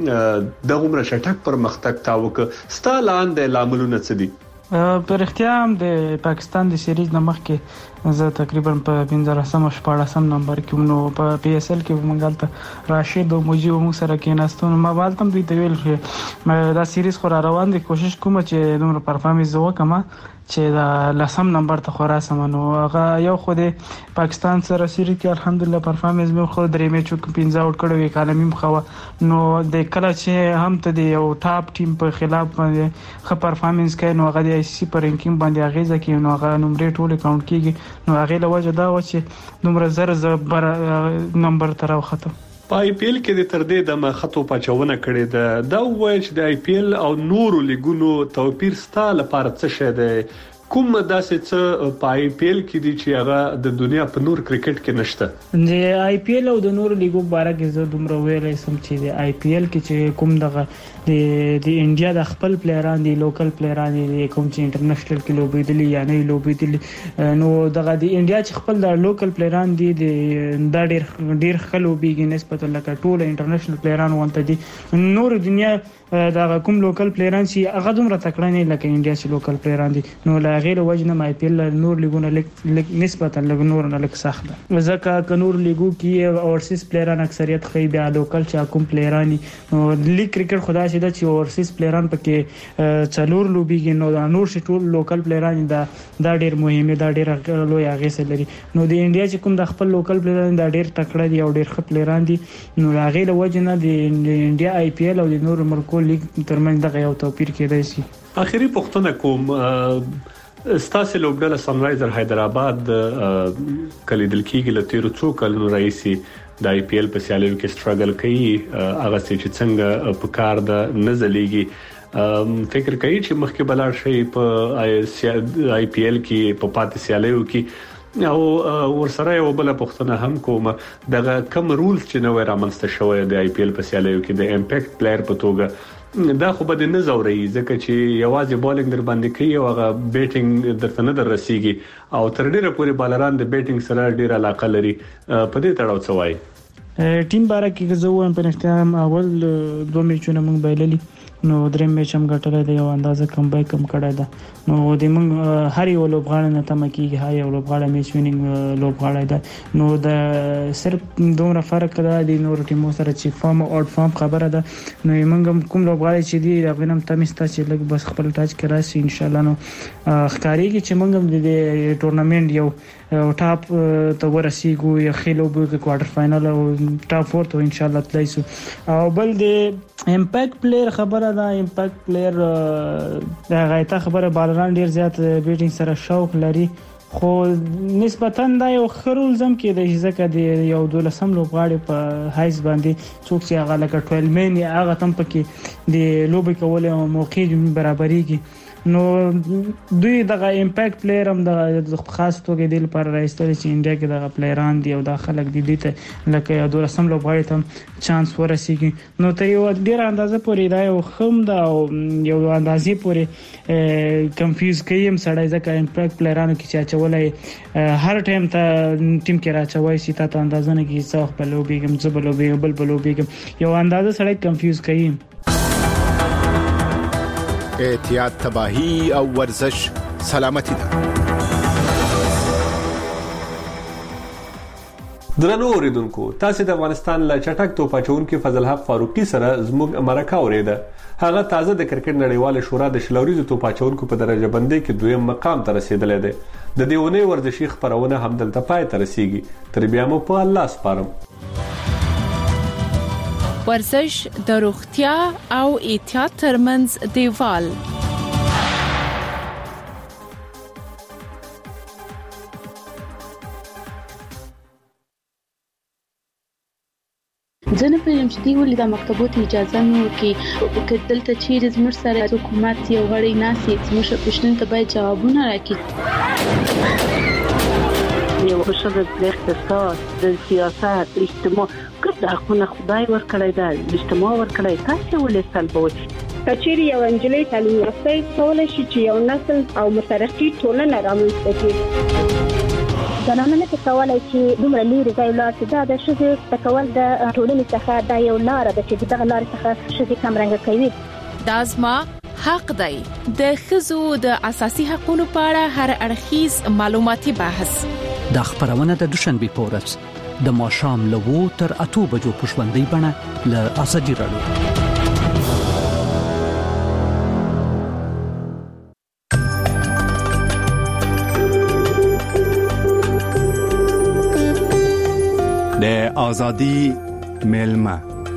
د عمر شټک پر مختک تاوک ستالان د لاملونه څه دي؟ پر اختیار د پاکستان د سیریز نمخ کې زه تقریبا په پنځلسم شپاړسم نمبر کې نو په پی اس ال کې مونږ راشد او مجيب مو سره کې ناستون ما بالتم دوی ته ویل چې دا سیریز خو روان دي کوشش کوم چې دومره پرفارمنس وکم چې دا لسم نمبر ته خوراسم. نو هغه یو خو د پاکستان سره سری کې الحمدلله پرفارمنس مې خو درې میچو کې پنځه اوټ کړو اکانومي مخه نو د کله چې هم ته د یو ټاپ ټیم په خلاف باندې خه پرفارمنس کوي نو هغه د آی سی پر رینکینګ باندې اغیزه کوي نو هغه نمبر ټول اکاونټ کیږي نو هغه له وجه دا و چې نمبر زر زبر نمبر تر وخته. په آی پی ایل کې د تر دې د خطو پچونه کړي ده دا وایي چې د آی پی ایل او نورو لیګونو توپیر ستاله لپاره څه شه ده کوم داسې څه په آی پی ایل کې دي چې هغه د دنیا په نور کرکټ کې نشته؟ د آی پی ایل او د نور لیګو باره کې زه دومره ویلای سم چې د آی پی ایل کې چې کوم دغه د د انډیا د خپل پلیران دي لوکل پلیران دي کوم چې انټرنیشنل کې لوبېدلي یا نه لوبېدلي نو دغه د انډیا چې خپل د لوکل پلیران دي د دا ډیر ډیر خلوبېږي نسبت لکه ټول انټرنیشنل پلیران وانت دي نور دنیا دا کوم لوکل پلیران چې هغه دومره تکړه نه لکه انډیا چې لوکل پلیران دي نو لا غیر وجنه مای پی ایل نور لیګونه لیک نسبتا لګ نور نه لیک سخت ده ځکه ک نور لیګو کې اورسیس پلیران اکثریت خې بیا لوکل چې کوم پلیران نو لیګ کرکټ خدا شي د چې اورسیس پلیران پکې څلور لوبيږي نو دا نور شي ټول لوکل پلیران دا دا ډیر مهمه دا ډیر لوی هغه سره لري نو د انډیا چې کوم د خپل لوکل پلیران دا ډیر تکړه دي او ډیر ښه پلیران دي نو هغه له وجنه د انډیا آی پی ایل او د نور ملکو لیګ ترمنځ دغه یو توپیر کېدای شي. اخیری پوښتنه کوم ستاسو لوبډله سن رایزر حیدرآباد کلیدل کېږي له تیر څو کلونو راځي د آی پی ایل په سیالیو کې سټرګل کوي هغه چې څنګه په کار د نزلېږي فکر کوي چې مخکې بلار شي په آی پی ایل کې په پاتې سیالیو کې او ورسره یو بل پښتنه هم کوم دغه کم رولز چې نو رامنځته شوی د آی پی ایل په سیالیو کې د امپیکټ پلیئر په توګه دا خو به نه زوري ځکه چې یوازې بولینګ در باندې کوي او هغه بیټینګ درته نه در رسیږي او تر ډیره پورې بالران د بیټینګ سره ډیره علاقه لري په دې تړاو څه وایي ټیم باره کې زه وایم په نشته اول دوه میچونه موږ بایللي نو درې میچ هم ګټلې دی او اندازه کم بای کم کړای دا نو د موږ هر یو لوبغاړی نه تم کیږي هر یو لوبغاړی میچ وینینګ لوبغاړی دا نو د صرف دومره فرق دا دی نور ټیمو سره چې فارم او اورد فارم خبره ده نو موږ کوم لوبغاړی چې دی غوینم تمستا چې لګ بس خپل ټاچ کرا سي ان شاء الله نو ښکاریږي چې موږ د ټورنمنت یو او ټاپ ته ورسیږو یا خېلو به کوارټر فائنل او ټاپ فور ته ان شاء الله تلایسو او بل د امپیکټ پلیئر خبره ده امپیکټ پلیئر د غایته خبره بالران ډیر زیات بیټینګ سره شوق لري خو نسبتا دا یو خرول زم کې د ځکه د یو دولسم لوبغاړي په هایز باندې څوک چې هغه لکه ټویل مین هغه تم پکې د لوبي کول او موقع برابرېږي نو دوی دغه امپیکټ پلیئر هم د خاص توګه د لپاره راځي چې انډیا کې دغه پلیئران دی او د خلک دی دي ته لکه یو دولسم لوبغاړي ته چانس ورسیږي نو ته یو ډیر اندازه پورې دا یو خم دا او یو اندازې پورې کنفیوز کیم سړی ځکه امپیکټ پلیئرانو کې چې چولای هر ټایم ته ټیم کې راچوي چې تا اندازه نه کې څو په لوبېګم زبل لوبېګم بل بل لوبېګم یو اندازه سړی کنفیوز کیم احتیاط تباہی او ورزش سلامتی ده درنو اوریدونکو تاسو د افغانستان له چټک توپ اچونکو فضل حق فاروقي سره زموږ مرکه اوریده هغه تازه د کرکټ نړیواله شورا د شلوريزو توپ اچونکو په درجه بندي کې دویم مقام ته رسیدلی دی د دې ونې ورزشي خبرونه هم دلته پای ته رسیږي تر بیا مو په الله سپارم ورزش د روغتیا او احتیاط ترمنځ دیوال ځنه په یم چې دی ولې د مکتبوت اجازه نه ورکړي که دلته چیرې زموږ سره حکومت یو غړی ناسي زموږ پوښتنې ته باید جوابونه راکړي یو شغل د اقتصاد د سیاست اجتماع کله حقونه خدای ورکړی دا اجتماع ورکړی تاسو ولې سلبوي کچېری یو انجلۍ تعلیم یافته کولای شي چې یو نسل او مترقي ټولنه رامنځته کړي زنانه نه کولای چې دومره لري ځای لا چې دا د شذ تکول د ټولنې څخه دا یو لار ده چې دغه لار څخه شذ کم رنګ کوي دا زما حق دی د خزو د اساسي حقوقو په اړه هر اړخیز معلوماتي بحث د خبرونه د دوشنبه پورس د ماشام لوو تر اتو بجو پښوندې بڼه ل اساجي راړو د ازادي ملما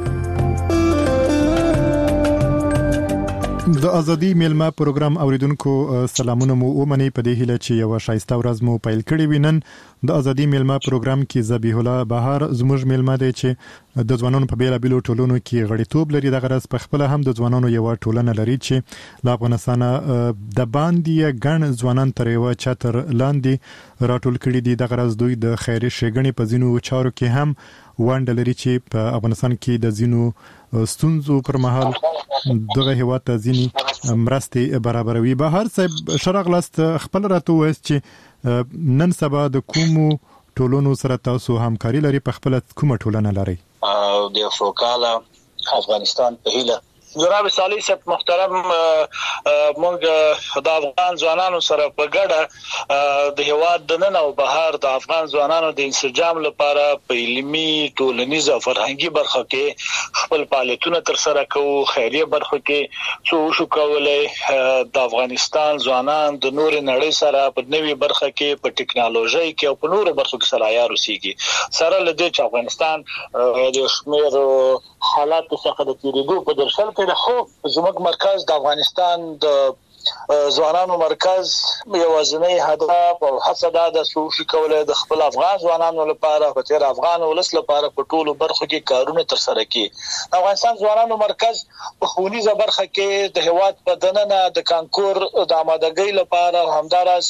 د ازادي میلمه پروګرام اوریدونکو سلامونه مو ومني په دې هیله چې یو شایسته ورځ مو پیل کړی وینن د ازادي میلمه پروګرام کې ذبیح الله بهار زموږ میلمه دی چې د ځوانانو په بیلا بیلو ټولونو کې غړیتوب لري د غرض په خپل هم د ځوانانو یو ټولنه لري چې د افغانستان د باندې ګڼ ځوانان تر یو چتر لاندې راټول کړي دي د غرض دوی د خیري شګنې په زینو چارو کې هم وانډ لري چې په افغانستان کې د زینو ستونزو پر مهال دغه هیواد ته ځینی مرستې برابروي. بهر صاحب شرغلست خپل راته وایي چې نن سبا د کومو ټولونو سره تاسو همکاري لري په خپل کومه ټولنه لري؟ د افریقا افغانستان په هیله جناب صالح صاحب محترم موږ د افغان ځوانانو سره په ګډه د هواد د نن او بهر د افغان ځوانانو د انسجام لپاره په علمي ټولنیز او فرهنګي برخه کې خپل فعالیتونه تر سره کوو. خیریه برخه کې څو شو کولای د افغانستان ځوانان د نور نړۍ سره په نوې برخه کې په ټکنالوژي کې او په نور برخو کې سره عیار اوسېږي سره لدې چې افغانستان د شمیر حالات څخه د تیریدو په درشل کې خو زموږ مرکز د افغانستان د ځوانانو مرکز یوازینی هدف او هڅه ده د سوشي کولای د خپل افغان ځوانانو لپاره په تیر افغان ولس لپاره په ټولو برخو کې کارونه تر سره کړي. افغانستان ځوانانو مرکز په ښوونیزه برخه کې د هیواد په دننه د کانکور د آمادګۍ لپاره همدارس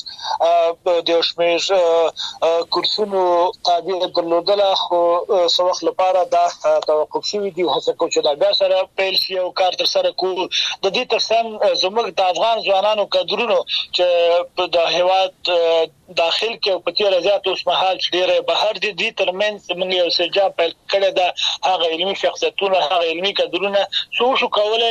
د شمېر کورسونو تابع درلودله خو څو وخت لپاره دا توقف شوی دی. هڅه کوي چې دا بیا سره پیل شي او کار تر سره کوو. د دې ترڅنګ زموږ د افغان ځوانانو کډرونو چې په د هیواد داخل کې په تیر زیات اوس مهال ډېر بهر دي دي ترمنځ موږ یو سجا پیل کړی دا هغه علمي شخصیتونه هغه علمي کډرونه څو شو کولای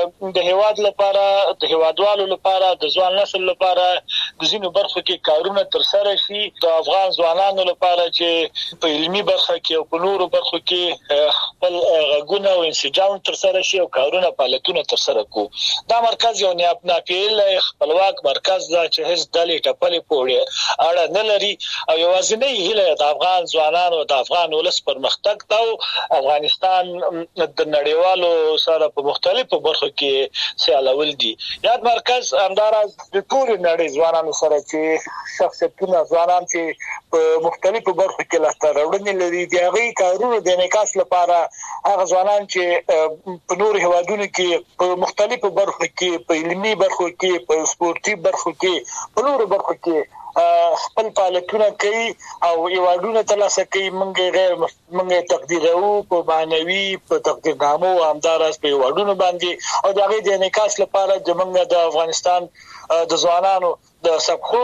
د هیواد لپاره د هیوادوالو لپاره د ځوان نسل لپاره د ځینو برخو کې کارونه تر سره شي. د افغان ځوانانو لپاره چې په علمي برخه کې او په نورو برخو کې خپل غږونه او انسجام تر سره شي او کارونه فعالیتونه تر سره کو. دا مرکز یو نه ناپیل خپلواک مرکز دا چې هیڅ ډلې ټپلې پوړي اړه نه لري او یوازینی هیله د افغان ځوانانو د افغان ولس پرمختګ دا او افغانستان د نړیوالو سره په مختلفو برخو کې سیالول دي. یاد مرکز همدارس د ټول نړۍ ځوانانو سره چې شخصیتونه ځوانان چې په مختلفو برخو کې لاسته راوړنې لري د هغې کارونو د انعکاس لپاره هغه ځوانان چې په نورو هیوادونو کې په مختلفو برخو کې په علمي برخو کې په سپورتي برخو کې په نورو برخو کې خپل فعالیتونه کوي او ایوارډونه ترلاسه کوي. موږ غیر موږ تقدیرو په معنوي په تقدیرنامو همدارس په ایوارډونو باندې او د هغې د انعکاس لپاره چې موږ د افغانستان د ځوانانو د سبخو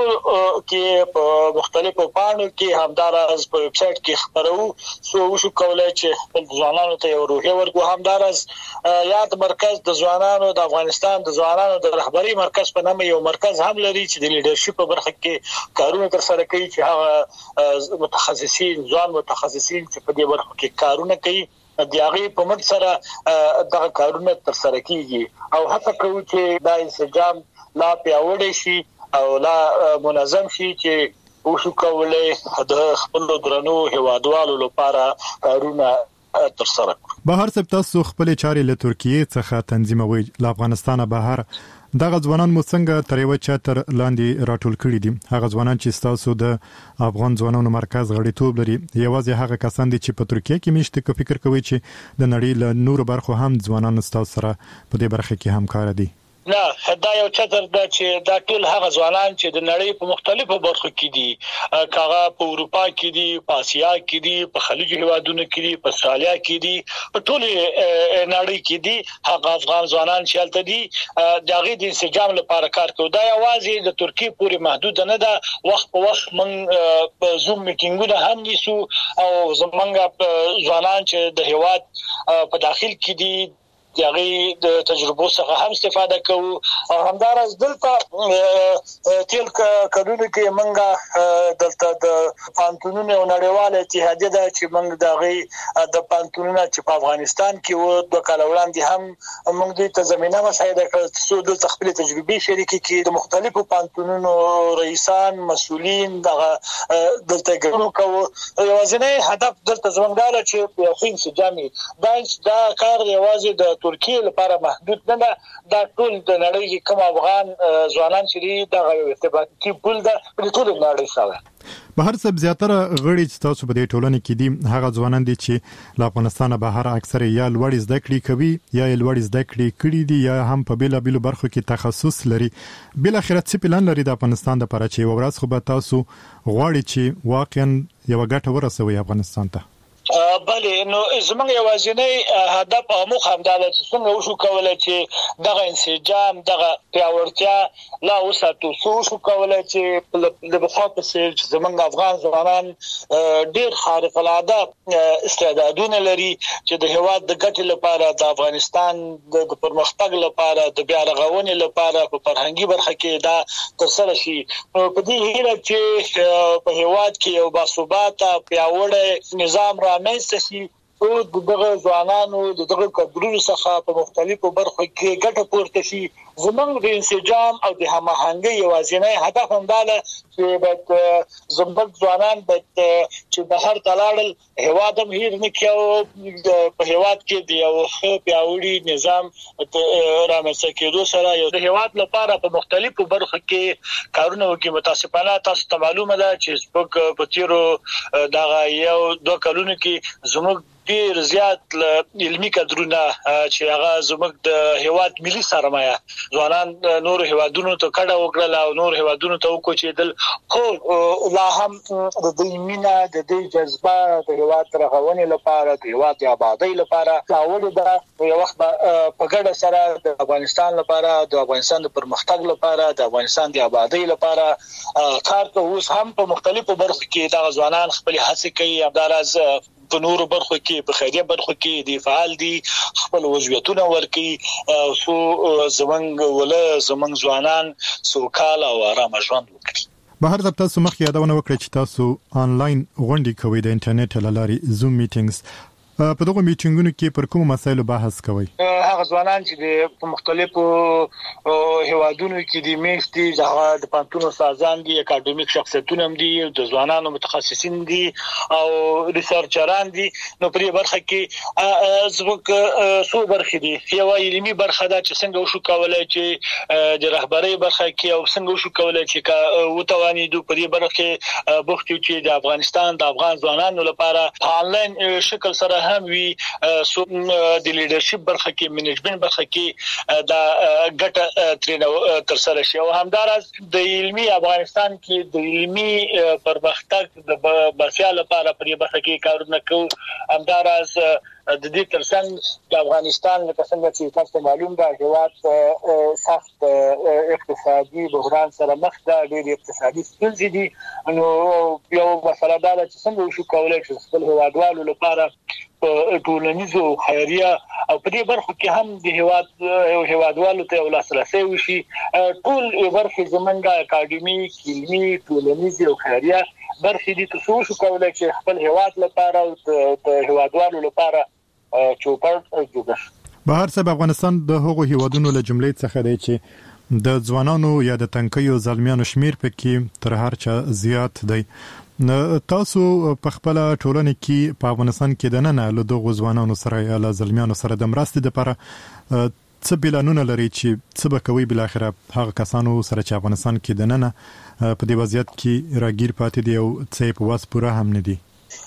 کې په مختلفو پاڼو کې همدارس په ویب سټ کې خبرو سو وشو کولای چې خپل ځوانانو ته یو روحیه ورکو. همدارس یاد مرکز د ځوانانو د افغانستان د ځوانانو د رهبری مرکز په نامه یو مرکز هم لري چې د لیډرشپ په برخه کې کارونه تر سره کوي چې هغه متخصصین ځوان متخصصین چې په دې برخه کې کارونه کوي د هغې په مټ سره دغه کارونه تر سره کیږي او هڅه کوي چې دا انسجام لا پیاوړی شي او لا منظم شي چې وشو کولای د خپل درنو هیوادوالو لپاره کارونه تر سره کړي. بهر څه تاسو خپل چارې له ترکیه څخه تنظیموي له افغانستانه بهر دغه ځوانان مو څنګه تر یو چتر لاندې راټول کړي دي؟ هغه ځوانان چې تاسو د افغان ځوانانو مرکز غړیتوب لري یوازې هغه کسان دي چې په ترکیه کې مشته کو فکر کوي چې د نړۍ له نورو برخو هم ځوانان تاسو سره په دې برخه کې همکار دي؟ نه دا یو چتر دا چې دا ټول هغه ځوانان چې د نړۍ په مختلفو برخو کې دي کاغه په اروپا کې دي په اسیا کې دي په خلیج هیوادونو کې دي په استرالیا کې دي په ټول نړۍ کې دي هغه افغان ځوانان چې هلته دي د هغې د انسجام لپاره کار کوي. دا یوازې د ترکیه پورې محدود نه ده. وخت په وخت موږ په زوم میټینګونه هم نیسو او زمونږ ځوانان چې د هیواد په داخل کې دي دغه د تجربو څخه هم استفاده کوو او همدارس دلته تل کډونو کې منګه دلته د پانتونونو نړیواله اتحادیه ده چې موږ دغه د پانتونونو چې په افغانستان کې وو د کال وړاندې هم موږ د زمينه مساعده کړو چې د خپل تجربې شریکې کې د مختلفو پانتونونو رئیسان مسؤلین دغه دلته ګڼو کوو. یوازینی هدف دلته زموږ دا چې یو څه انسجامي دا دا کار یوازې د ترکیه لپاره محدود نه ده. دا ټول د نړۍ کې کوم افغان ځوانان چې دا یو ارتباطي پول ده په ټول نړۍ سره. بهر څه زیاتره غړي چې تاسو په دې ټولنه کې دي هغه ځوانان دي چې له افغانستان بهر اکثر یا لوړ زده کړې کوي یا لوړ زده کړې کړي دي یا هم په بیل بیل برخو کې تخصص لري. بل اخر څه پلان لري د افغانستان لپاره چې ورځ خو به تاسو غواړي چې واقعا یو ګټه ورسوي افغانستان ته؟ بله نو زموږ یوازینی هدف او موخه همدا ده چې څنګه وشو کولای چې دغه انسجام دغه پیاوړتیا لا وساتو. څو وشو کولای چې د بخوا په څیر چې زموږ افغان ځوانان ډېر خارق العاده استعدادونه لري چې د هیواد د ګټې لپاره د افغانستان د پرمختګ لپاره د بیا رغونې لپاره په فرهنګي برخه کې دا تر سره شي. په دې هیله چې په هیواد کې یو باثباته پیاوړی نظام را مېسته شي او دغه ځوانانو دغه کډرونو څخه په مختلفو برخو کې ګټه پورته شي زمونږ د انسجام او د هماهنګۍ یوازینی هدف همداله چې د زموږ ځوانان د چې بهر تلاړل هیواد هم هیر نه کیو په هیواد کې د یو پیاوړي نظام رامنځته کېدو سره یو د هیواد لپاره په مختلفو برخو کې کارونه وکړي. متاسفانه تاسو ته معلومه ده چې سپک په تیرو دغه یو دوه کلونو کې زموږ ډیر زیات علمي کادرونه چې هغه زموږ د هیواد ملي سرمایه ځوانان نور هیوادونو ته کډه وکړل او نور هیوادونو ته وکوچېدل، خو لا هم د دې مینا د دې جذبه د هیواد ترغونې لپاره د هیواد آبادی لپاره راوړل ده. یو وخت په ګډه سره د افغانستان لپاره د افغانستان د پرمختګ لپاره د افغانستان د آبادی لپاره کار کوي. اوس هم په مختلفو برخو کې د ځوانان خپل هڅې کوي، همداراز په نورو برخو کې په خیریه برخو کې د فعال دي خپل وضعیتونه ورکي سو زمنګ ول زمنګ ځوانان سوکاله او آرام ژوند وکړي. بهر د تاسو مخ یادونه وکړه چې تاسو آنلاین غونډې کوي د انټرنیټ له لارې زوم میټینګز. په دغه میټینګونو کې پر کوم مسایلو بحث کوي؟ هغه ځوانان چې په مختلفو هیوادونو کې د میشتي د پانتونو سازان دي، اکاډمیک شخصیتونه هم دي، د ځوانانو متخصصین دي او ریسرچران دي. نو په دې برخه کې زموږ څو برخې دي. یو علمي برخه ده چې څنګه وشو کولای چې د رهبرۍ برخه کې او څنګه وشو کولای چې وتوانیدو په دې برخه کې بوختو چې د افغانستان د افغان ځوانانو لپاره په آنلاین شکل سره هم وی سو د لیډرشپ برخه کې منیجمنت برخه کې دا ګټه ترنه تر سره شي. او همدارس د علمي افغانستان کې د علمي پرمختګ د بسیا لپاره په برخه کې کارونه کوي. همدارس د دې ترڅنګ د افغانستان لکه څنګه چې تاسو معلوم ده هیواد سخت اقتصادي بحران سره مخ ده، ډېر اقتصادي ستونزې دي. نو یو مسله ده چې څنګه وشو کولای چې خپل هیوادوالو لپاره په ټولنیزو خیریه او په دې برخو کې هم د هیواد یو هیوادوالو ته لاسرسي وشي. ټول برخې زمونږه اکاډمیک علمي ټولنیزي او خیریه برخې دي چې څو شو کولای چې خپل هیواد لپاره او د هیوادوالو لپاره چوپړ جوړ شي. بهر څه افغانستان د هغو هیوادونو له جملې څخه دی چې د ځوانانو یا د تنکیو زلمیانو شمیر پکې تر هر چا زیات دی. تاسو په خپل ټولنه کې په افغانستان کې د نن له دغو ځوانانو سره یا له زلمیانو سره د مرستې لپاره څه پلانونه لري چې څه به کوي بل اخره هغه کسانو سره چې افغانستان کې د نن په دې وضعیت کې راګیر پاتې دي او څه په واس پوره هم نه دي؟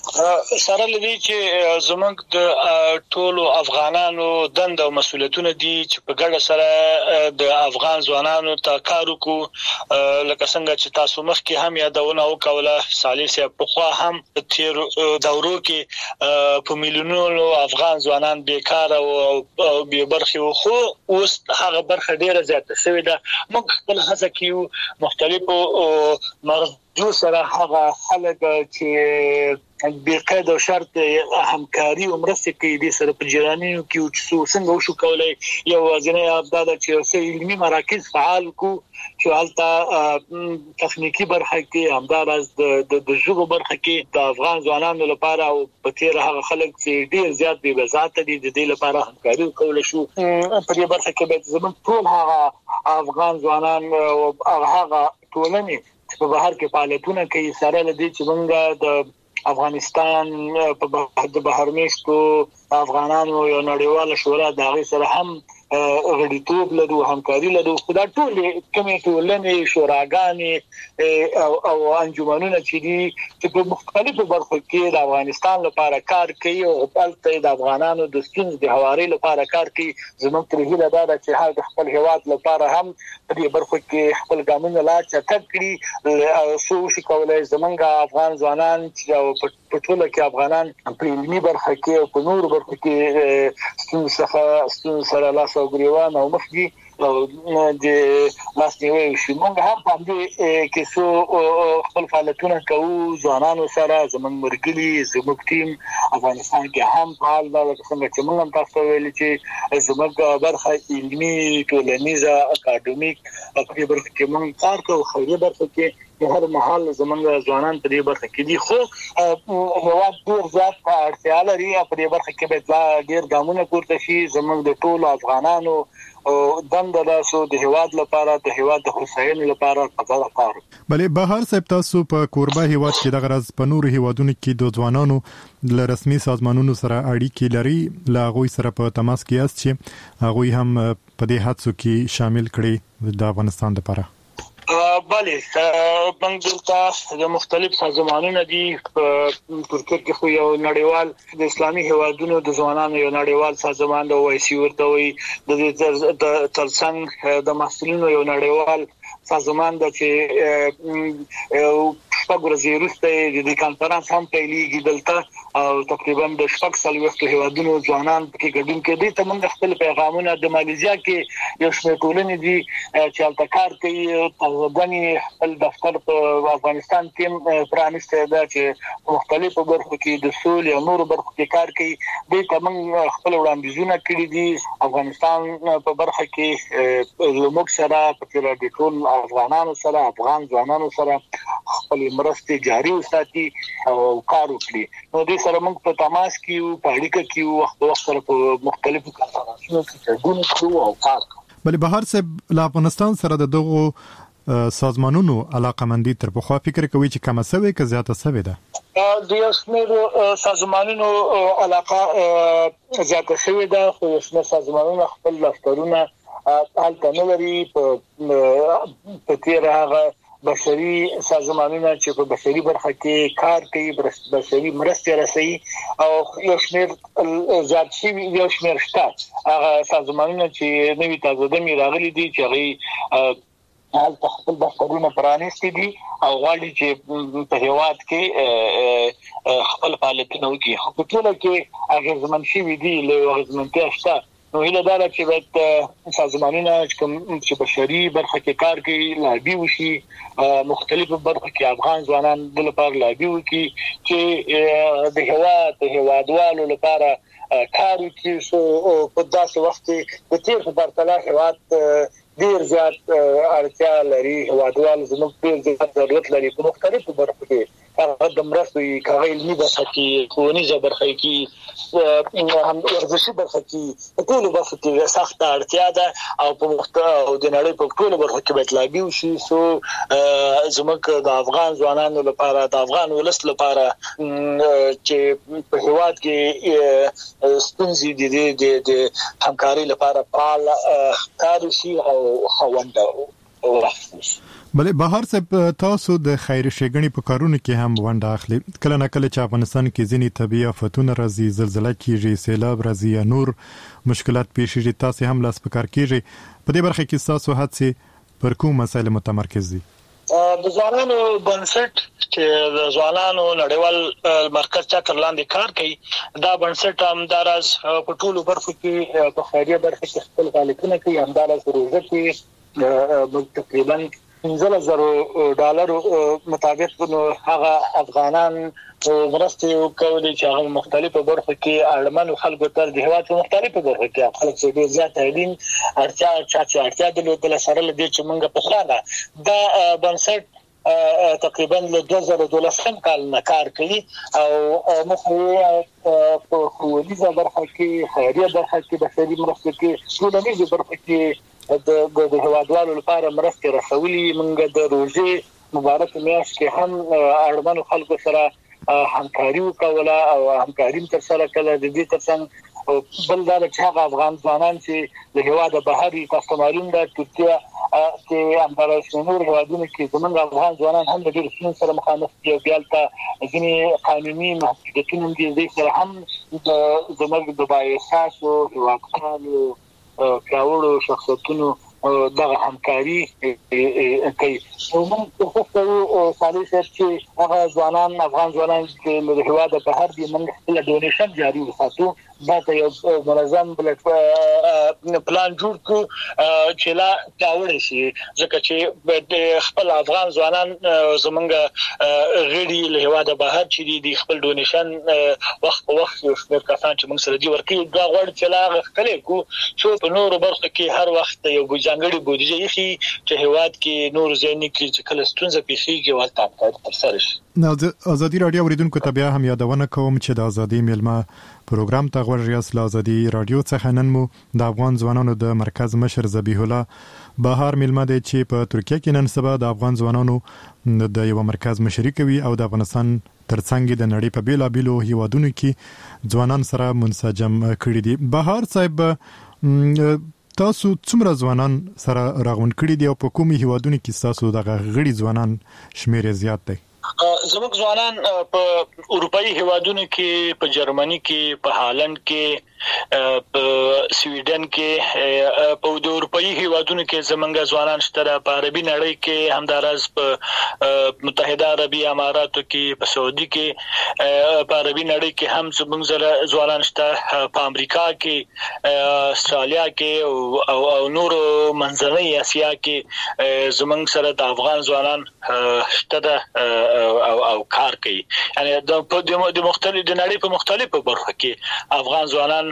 سره لدی چې زمونږ د ټولو افغانانو دند او مسولیتونه دي چې په ګډه سره د افغان ځوانانو ته کار وکړو. لکه څنګه چې تاسو مخکې هم یادونه وکوله، صالح صاحب په خوا هم تیر دورو کې په میلیونونو افغان ځوانان بیکاره او بې برخې وو، خو اوس هغه برخه ډیره زیاته شوې ده. موږ خپل هڅه کوو مختلفو مرجو سره هغه خلک چې بقید او شرط همکاري او مرسته کوي د سره په جرانینو کې چې څنګه وشو کولای یو ځینې ابداده چې علمي مراکز فعال کو چې حالت تخنیکی برخه کې همدارس د د ژبو برخه کې د افغان ځوانانو لپاره او په تیر هغه خلک چې ډیر زیات بې وزات دي د دې لپاره همکاري کول شو. په دې برخه کې به زموږ ټول هغه افغان ځوانان او هغه ټولنې په بهر کې فعالیتونه کوي سره لدی چې موږ د افغانستان په د بهرمیشتو افغانانو یو نړیواله شورا د هغه سره هم غړیتوب لرو، همکاري لرو. خدای ټول کمیټې ولنې شوراګانې او او انجمنونه چې دي چې په مختلفو برخو کې د افغانستان لپاره کار کوي او بلته د افغانانو د ستونزې د حواري لپاره کار کوي. زموږ تر هیله ده چې هغه خپل هیواد لپاره هم په دې برخو کې خپل ګامونه لا چټک کړي او څو شي کولای زمونږ افغان ځوانان چې په ټوله کې افغانان په علمي برخه کې او په نورو برخو کې ستونزې ستونزې سره لاس او ګریوان او مخدي او د لاس نیوي شي. موږ هم په دې کې څو خپل فعالیتونه کوو ځوانانو سره، زموږ مرګلي زموږ ټیم افغانستان کې هم فعال ده. څنګه چې موږ هم تاسو ویل چې زموږ برخه علمي ټولنیزه اکاډمیک په دې برخه کې موږ کار کوو. خیریه برخه کې هر محل زمونږ ځوانان په دې برخه کې دي خو هوا ډیر زیات اړتیا لري په دې برخه کې به ډیر ګامونه پورته شي زمونږ د ټولو افغانانو او دنده تاسو د هواد لپاره د هواد د حسین لپاره په کار بلې بهر صاحب تاسو په کوربه هواد کې د غرض په نور هوادونو کې د ځوانانو ل رسمي سازمانونو سره اړیکې لري لا غوي سره په تماس کې است چې هغه هم په دې حادثو کې شامل کړي د افغانستان لپاره بله موږ دلته د مختلف سازمانونو دي په ترکیه کې خو یو نړیوال د اسلامي هوادونو د ځوانانو یو نړیوال سازمان د وایسي ورته وي د ترڅنګ د مسؤلینو یو نړیوال سازمان د چې شپږ ورځې وروسته د کانفرنس هم پیلېږي دلته او تقریبا د شپږ څلوېښتو هیوادونو ځوانان پکې ګډون کوي ته موږ خپل پیغامونه د ماليزیا کې یو شمېر ټولنې دي چې هلته کار کوي غوښتنې خپل دفتر په افغانستان کې پرانیسته ده چې مختلفو برخو کې د سولې او نورو برخو کې کار کوي دوی ته موږ خپل وړاندیزونه کړي دي افغانستان په برخه کې زموږ سره په د ټول افغانانو سره افغان ځوانانو سره خپل مرستې جاري وساتي او کار وکړي نو دې سره موږ په تماس کې او په اړیکه کې او وخت وخت سره په مختلفو کارونو کې ګډون کوو او کار کوو بلې بهر صاحب له افغانستان سره د دغو سازمانونو علاقمندي تر پخوا فکر کوي چې کم سوي که زیاته سوي ده د یو شمېر سازمانونو علاقه زیاته شوې ده خو یو شمېر سازمانونو خپل دفترونه حالت نه لري په تیر هغه بشري سازمانونه چې په بشري برخه کې کار کوي بشري مرستې رسوي او یو شمېر زیات شي یو شمېر شته هغه سازمانونه چې نوي تازه دمي راغلي دي چې هغه حالت خپل دفترونه پرانیستي دي او غواړي چې په هیواد کې خپل فعالیتونه وکړي خو په ټول کې اغیزمن شي دي له اغیزمنتیا شته نو هیله دا چې باید سازمانونه چې بشري برخه کې کار کوي لابي وشي مختلفو برخو کې افغان ځوانان د لپاره لابي وکړي چې د هواد د هوادوالو لپاره کار وکړي سو په داسې وخت کې د تیر په پرتله هواد ډیر زیات اړتیا لري هوادوال زموږ ډیر زیات ضرورت لري په مختلفو برخو کې هغه د مرستې کاغې علمي برخه کې ښوونیزه برخه کې هم ورزشي برخه کې په ټولو برخو کې سخت اړتیا ده او په مختلفو د نړۍ په ټولو برخو کې باید لاګي وشي سو زموږ د افغان ځوانانو لپاره د افغان ولس لپاره چې په هواد کې ستونزې دي د همکاري لپاره فعال کار وشي او خوند ورخص بلې بهر صاحب تاسو د خیر ښېګڼې په کارونو کې هم ونډه اخلي کله نه کله چې افغانستان کې ځینې طبي آفتونه راځي زلزلہ کیږي سیلاب راځي یا نور مشکلات پیښ شي تاسو هم لاس په کار کیږي په دې برخه کې تاسو هڅې پر کوم مسایل متمرکز دي د ځوانانو بنسټ چې د ځوانانو نړیوال مرکز چکر لاندې کار کوي دا بنسټ هم دراز په ټولو برخو کې په خیریه برخه کې خپل فعالیتونه کوي هم دراز روزه کې تقریبا پنځه زره ډالر مطابق نو هغه افغانان مرستې کوي چې هغه مختلفو برخو کې اړمنو خلکو ته د هیواد په مختلفو برخو کې خلک چې ډیر زیات تعلیم اړتیا چې اړتیا د له سره لدی چې موږ په خاله دا بنسټ تقریبا له دوه زره دولسم کال نه کار کوي او مخه په ښوونیزه برخه کې خیریه برخه کې د خیري مرستې کې ټولنیزه برخه کې د د هوادوالو لپاره مرستې رسولي موږ د روزي مبارک میاشت کې هم اړمنو خلکو سره همکاري وکوله او همکاري تر سره کله د دې ترڅنګ بل دا چې هغه افغان ځوانان چې د هواد بهري کاستمارون د ترکیه کې امبارس نور هوادونو کې زمونږ افغان ځوانان هم د ډېر څه سره مخامخ دي بیالته ځینې قانوني محدودیتونه دي سره هم د زموږ د بایساسو هوادکانو پیاوړو شخصیتونو دغه همکاري کوي نو موږ په خپل سالي سره چې هغه ځوانان افغان ځوانان چې له هواد بهر دي موږ خپل ډونیشن جاري وساتو دا یو منظم پلان جوړ کو چې لا داوړ شي ځکه چې خپل افغان ځوانان زمونږ غړي له هواده بهر چې دي خپل ډونیشن وخت په وخت یو څه کسان چې موږ سره دي ورکړي دا غوړ چې لا غخلې کو چې په نورو برخو کې هر وخت یو ځانګړي بودیجه یې چې هواد کې نور ځینې کې چې کله ستونزه پیښیږي ولته تر سره شي. ازادي رادیو اوریدونکو ته بیا هم یادونه کوم چې د ازادي میلمه پروګرام ته غوږ یاست. ازادي رادیو څخه نن مو د افغان ځوانانو د مرکز مشر ذبیح الله بهار میلمه دی چې په ترکیه کې نن سبا د افغان ځوانانو د یو مرکز مشري کوي او د افغانستان ترڅنګ د نړۍ په بیلابیلو هیوادونو کې ځوانان سره منسجم کړي دي. بهار صاحب تاسو څومره ځوانان سره راغون کړي دي او په کومي هیوادونو کې تاسو د غړي ځوانان شمیر زیات دی؟ زموږ ځوانان په اروپאי هیوادونو کې په جرمني کې په هالند کې په سویډن کې په د اروپאי هیوادونو کې زمونږ ځوانان شته. په عربي نړۍ کې همدارس په متحده عربي اماراتو کې په سعودي کې په عربي نړۍ کې هم زمونږ ځوانان شته. په امریکا کې استرالیا کې او او نور منځنۍ اسیا کې زمونږ سره د افغان ځوانان شته او او کار کوي. یعنی د مختلفو د نړۍ په مختلفو برخو کې افغان ځوانان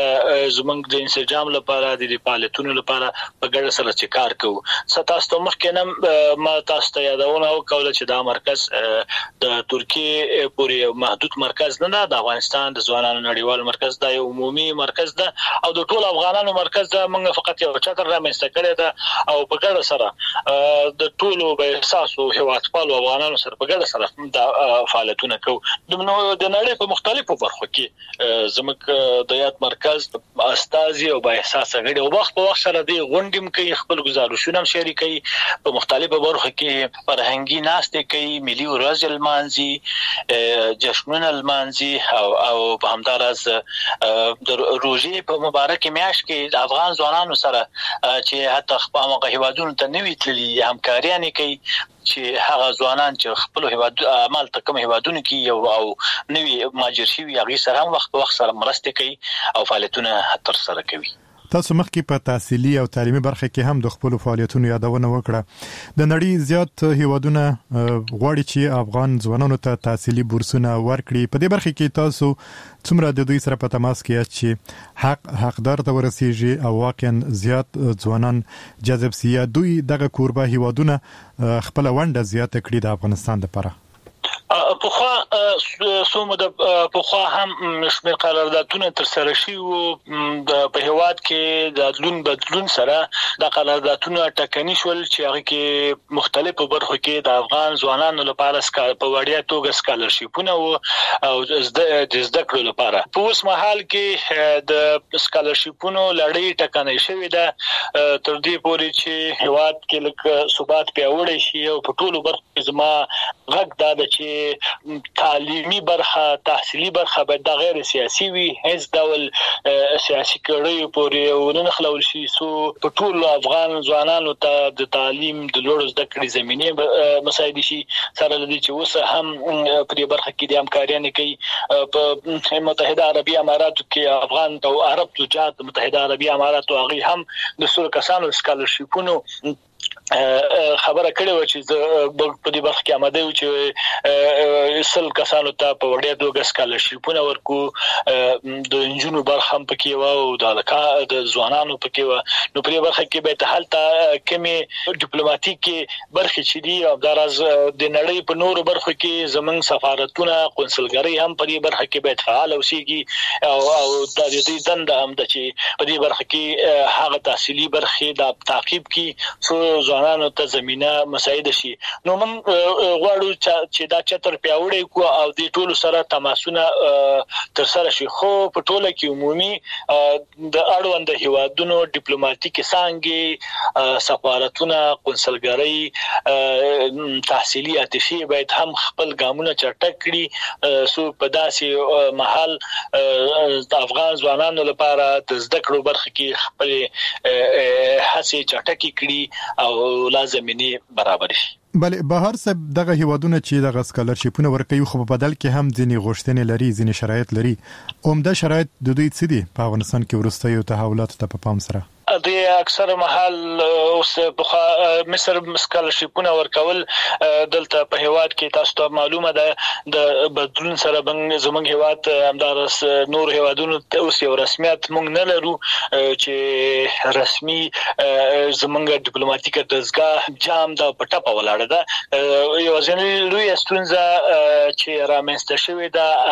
زمونږ د انسجام لپاره د فعالیتونو لپاره په ګډه سره چې کار کوي. ستاسو مخکې نم ما تاسو ته یادونه وکړه چې دا مرکز د ترکیه پورې محدود مرکز نه ده، د افغانستان د ځوانانو نړیوال مرکز دا یو عمومي مرکز ده او د ټول افغانانو مرکز ده. موږ فقط یو چتر رامنځته کړی ده او په ګډه سره د ټولو به احساسو هیوادپالو افغانانو سره په ګډه سره دا فعالیتونه کوي. د نړۍ په مختلفو برخو کې زموږ د یاد مرکز استازي او با احساس غړي او وخت په وخت سره دی غونډم کوي، خپل گزارشونه شریکوي، په مختلفو برخو کې فرهنګي ناستې کوي، ملي ورځ المانزي، جشنونه المانزي او او په همدارز د روزي په مبارک میاشت کې د افغان ځوانانو سره چې حتی خپل هغه هیوادونو ته نوي تللي همکاریانه کوي چې هغه ځوانان چې خپل هیواد عمل تکم هیوادونو کې یو او نوي ماجر شي هغه سره هم وخت په وخت سره مرسته کوي او فعالیتونه تر سره کوي. تاسو مخکې په تحصیلي او تعلیمي برخه کې هم د خپل فعالیتونو یادونه وکړه. د نړۍ زیات هیوادونه غواړي چې افغان ځوانانو ته تحصیلي بورسونه ورکړي. په دې برخه کې تاسو څومره د دوی سره په تماس کې یاست چې حق حقدار ته ورسیږي او واقعا زیات ځوانان جذب سي؟ دوی دغه کوربه هیوادونه خپل ونده زیات کړي د افغانستان لپاره؟ په خو سومو د په خو هم شمیر قراردادونه تر سره شي او په هواد کې د بدلون بدلون سره د قراردادونه ټاکنی شول چې هغه کې مختلفو برخو کې د افغان ځوانانو لپاره په وړیا توګه سکالرشیپونه او د زده کړو لپاره په اوس مهال کې د سکالرشیپونو لړۍ ټاکنی شوې ده تر دې پورې چې هواد کې لکه ثبات پیاوړی شي او په ټولو برخو زما غږ دا چې تعلیمي برخه تحصیلي برخه به د غیر سیاسي وي، هیڅ ډول سیاسي کړیو پورې ونخلول شي سو په ټول افغان ځوانانو ته د تعلیم د لوړ زده کړې زمينه مساعد شي. سره د دې چې اوس هم په دې برخه کې د همکاریانه کوي. په متحده عربي اماراتو کې افغان او عرب تجارت متحده عربي اماراتو هغه هم د څو کسانو سکالرشیپونو خبره کړې و چې په دې برخه کې آماده و چې سل کسانو ته په وړیا توګه سکالرشیپونه ورکو. د انجونو برخه هم پکې و او د د ځوانانو پکې و. نو په دې برخه کې به ته حالت کمی ډیپلوماټیک برخه چې دی او دراز د نړۍ په نورو برخو کې زمنګ سفارتونه قونسلګری هم په دې برخه کې به فعال اوسېږي او او د دې دنده هم د چې په دې برخه کې هغه تحصیلي برخه د تعقیب کې څو ځوانانو ته زمينه مساعد شي. نو موږ غواړو چې دا چتر پیاوړی کو او د ټولو سره تماسونه تر سره شي. خو په ټوله کې عمومي د اړوند هیوادونو ډیپلوماټیک څنګه سفارتونه قونسلګری تحصیلي اتشي باید هم خپل ګامونه چټک کړي سو په داسې محل د افغان ځوانانو لپاره د زده کړو برخه کې خپل هڅې چټکې کړي او لازمینه برابر شي. بله بهر صاحب دغه هیوادونه چې دغه سکالرشیپونه ورکوي خو په بدل کې هم ځینې غوښتنې لري ځینې شرایط لري عمده شرایط د دوی څه دي په افغانستان کې ورستیو تحولات ته په پام سره د اکثر محل اوس په مصر سکالرشیپونه ورکول دلته په هیواد کې تاسو ته معلومه ده د بدلون سره زمونږ هیواد همدارس نور هیوادونو اوس یو رسمیت مونږ نه لرو چې رسمي زمونږ ډیپلوماټیک دزګه جام د پټه په ولاړه ده یو ځینې لوی استونزه چې رامنځته شوې ده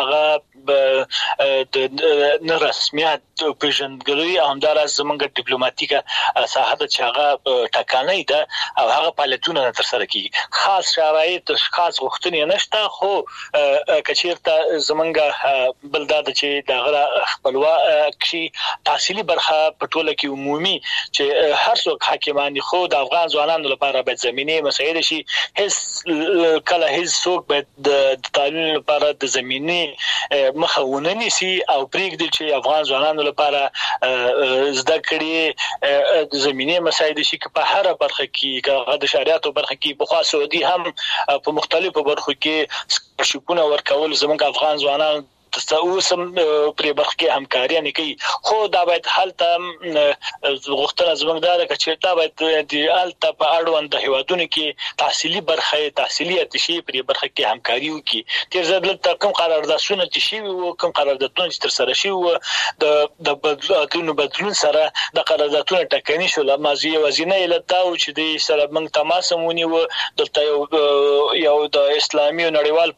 هغه د نه رسمیت پیژندګلوي همدارس زمونږ ډیپلوماټیک ساحه د چاغه ټکانې ده او هغه پالیتونه تر سره کیږي خاص شرایط خاص غوښتنې نشته خو کچیرته زمونږ بلداد چې دغه خپلوا کې تحصیلي برخه په ټوله کې عمومي چې هر څوک حاکمان خو د افغان ځوانانو لپاره باید زمينه مساعده شي هیڅ کله هیڅ څوک باید د تعلیم لپاره د زمينه مخاونه نشي او پرېږدي چې افغان ځوانانو لپاره زده کړي د زمينه مساعده شي په هر برخه کې د شریعتو برخه کې په خاص سعودي هم په مختلفو برخو کې سکالرشیپونه ورکول زموږ افغان ځوانان تاسو پرې برخه کې همکاري نه کوي خو دا باید حالت غوښتنه زموږ دا چې دا باید د الته په اړوند د هیوادونو کې تحصیلي برخه تحصیلي اتشي پرې برخه کې همکاري وکړي تیر ځل ته کوم قراردادونه چې شي او کوم قراردادونه چې تر سره شي او د د بدلون بدلون سره د قراردادونه ټاکنی شو لمازي وزینه لته او چې د سره موږ تماس مونی و دلته یو د اسلامي نړیوال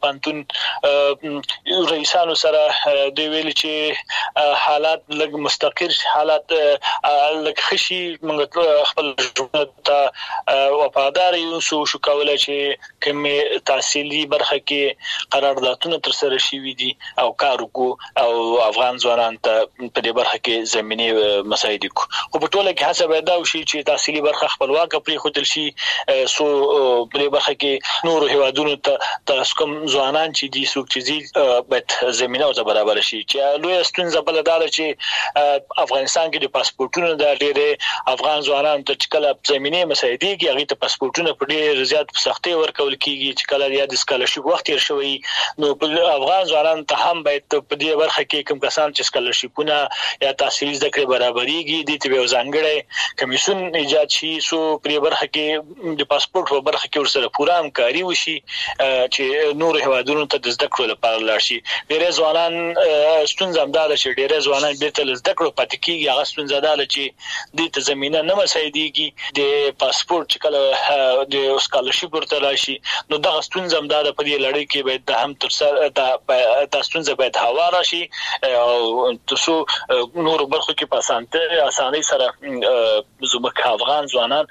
پانتون رئیسانو سره د ویل چې حالات لږ مستقر حالات لږ خشي موږ خپل ژوند ته وفادار یو شو شو کولای چې کوم تحصیلي برخه کې قراردادونه تر سره شي دي او کار وکړو او افغان ځوانان ته په دې برخه کې زمينه مساعده کو خو په ټوله کې حساب دا وشي چې تحصیلي برخه خپلواک پرې خودل شي سو په دې برخه کې نور هیوادونو ته تاسو کوم ځوانان چې دي څوک چې باید زمينه او برابر شي چې لوی ستونزه بل دا چې افغانستان کې د پاسپورتونو د ډېر افغان ځوانانو ته کله زمينه مساعده کې هغه ته پاسپورتونه په ډېر زیات سختي ورکول کیږي چې کله یا د سکالرشیپ وخت تیر شوی نو افغان ځوانان ته هم باید په دې برخه کې کوم کسان چې سکالرشیپونه یا تحصیلي زده کړې برابرېږي د ته یو ځانګړی کمیسیون ایجاد شي سو په برخه کې د پاسپورت په برخه کې ورسره پوره همکاري وشي چې نور هیوادونو ته د زده کړو لپاره لاړ شي ډېر ځوانان ستونزه هم ده چې ډېر ځوانان بیرته زده کړو پاتې کیږي هغه ستونزه ده چې د ته زمينه نه مساعدېږي د پاسپورت چې کله د سکالرشیپ ورته راشي نو دا ستونزه هم ده په دې لړۍ کې باید هم تر سره د ستونزه باید هواره شي او تاسو نور برخو کې په اسانه اسانۍ سره زموږ افغان ځوانان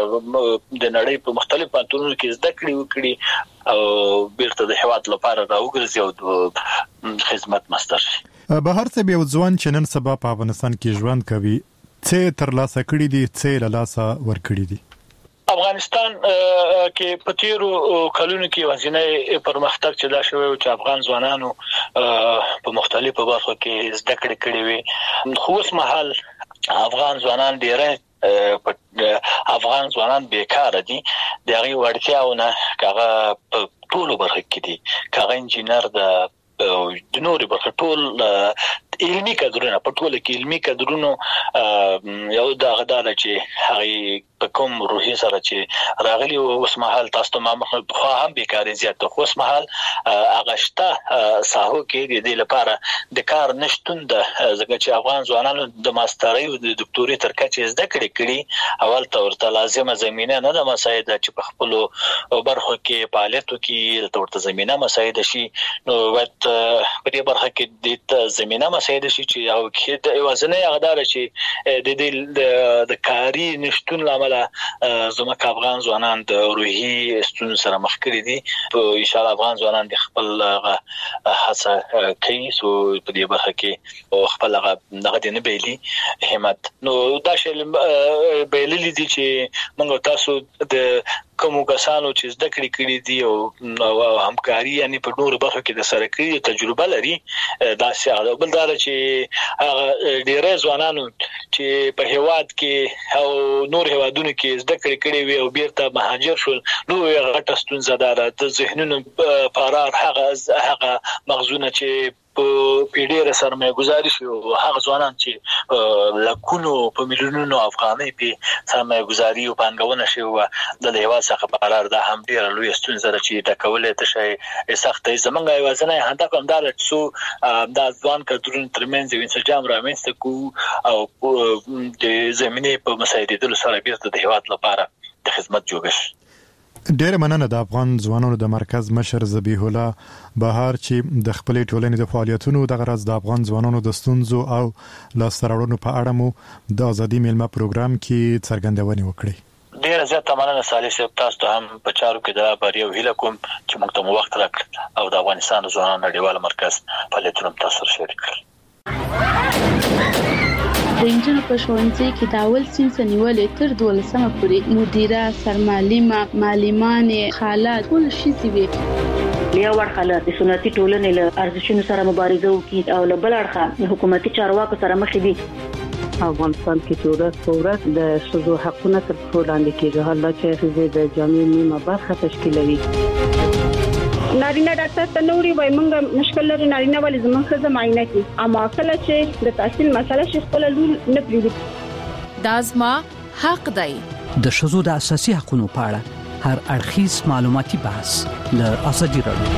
د نړۍ په مختلفو پانتونونو کې زده کړې وکړي او بیرته د هیواد لپاره راوګرځي او خدمت مستر شي به هر څه به ځوان چې نن سبا په افغانستان کې ژوند کوي څه تر لاسه کړی دي څه له لاسه ور کړی دي افغانستان کې په تیرو کلونو کې وزینه پرمختګ چې دا شوی چې افغان ځوانانو په مختلفو برخو کې زده کړې کړې وي خو اوس مهال افغان ځوانان ډېر افغان ځوانان بیکاره دي دغه وړتیاونه کاغه په ټولو برخو کې دي کاغه انجینر د د نوري برخه ټول علمي کادرونه په ټوله کې علمي کادرونو یو دا غداله چې هغه په کوم روحي سره چې راغلي اوس مهال تاسو ته ما خو هم بیکاري زیات خو اوس مهال اغشته ساحو کې د لپاره د کار نشټون د ځکه چې افغان ځوانانو د ماسترۍ او د دکتوري تر کچې زده کړې کړي اول ته ورته لازمه زمينه نه د مساعده چې په خپل برخو کې فعالیتو کې ورته زمينه مساعده شي نو وخت په دې برخه کې د زمينه مساعده شي چې او کې د وزنه غدار شي د دې د کاری نشټون لامل زموږ افغان ځوانان د روحي ستون سره مخ کړي دي په ان شاء الله افغان ځوانان د خپل هڅه کوي سو په دې برخه کې خپل دغه نه بیلي همت نو دا شی بیللی دي چې موږ تاسو د کوم کسانو چې زده کړې کړې دي او همکاري یعنی په نور برخو کې د سره کړې تجربه لري دا سیاده بل دا چې هغه ډېر ځوانانو چې په هیواد کې او نور هیوادونو کې زده کړې کړې وي او بیرته مهاجر شول نو غټه ستونزه ده د ذهنونو فرار هغه هغه مغزونه چې په ډېر سرمایه گذاري شو هغه ځوانان چې لکونو په میلیونونو افغانۍ په سرمایه گذاري او پانګونه شو د هیواد څخه بهر ده هم ډېر لوی ستونزه ده چې د کولې ته شي سختې زمونږ ایوازنه هدا کوم دار چې د ځوان کډرونو ترمنځ انسجام رامنځته کو او د زمينه په مساعدېدلو سره بیرته د هیواد لپاره د خدمت جوړش ډېر مننه د افغان ځوانانو د مرکز مشر ذبیح الله بهار چې د خپل ټولنې د فعالیتونو د غرض د افغان ځوانانو د ستونزو او لاستراوړنو په اړه مو د ازادي میلمه پروګرام کې څرګندونه وکړه. ډېر زیاته مننه صالح صاحب تاسو ته هم په چارو کې د بریاو هیله کوم چې موږ ته وخت راکړ او د افغانستان ځوانانو نړیوال مرکز فعالیتونو تاسو سره شریک کړل. د انجنونو په ښوونځي کې د اول صنف نیولې تر دولسمه پورې مدیره سرمعلمه معلمانې خالات ټول شي وي بیا ورخاله د سنتي ټولنې له ارزښتونو سره مبارزه وکړي او له بل اړخه حکومتي چارواکو سره مخ دي. افغانستان کې چې ورځ په ورځ د ښځو حقونه تر پښو لاندې کېږي حالا چې ښځې د جامعې نیمه برخه تشکیلوي. نارینه ډاکټر ته نوري وای مونږ مشکل لري نارینه ولې زمونږ ښځه معاینه کوي اما کله چې د تحصیل مسله شي خپل لور نه پریږدي دا زما حق دی. د ښځو د اساسي حقوقو په اړه هر اړخیز معلوماتي بحث له ازادي راډیو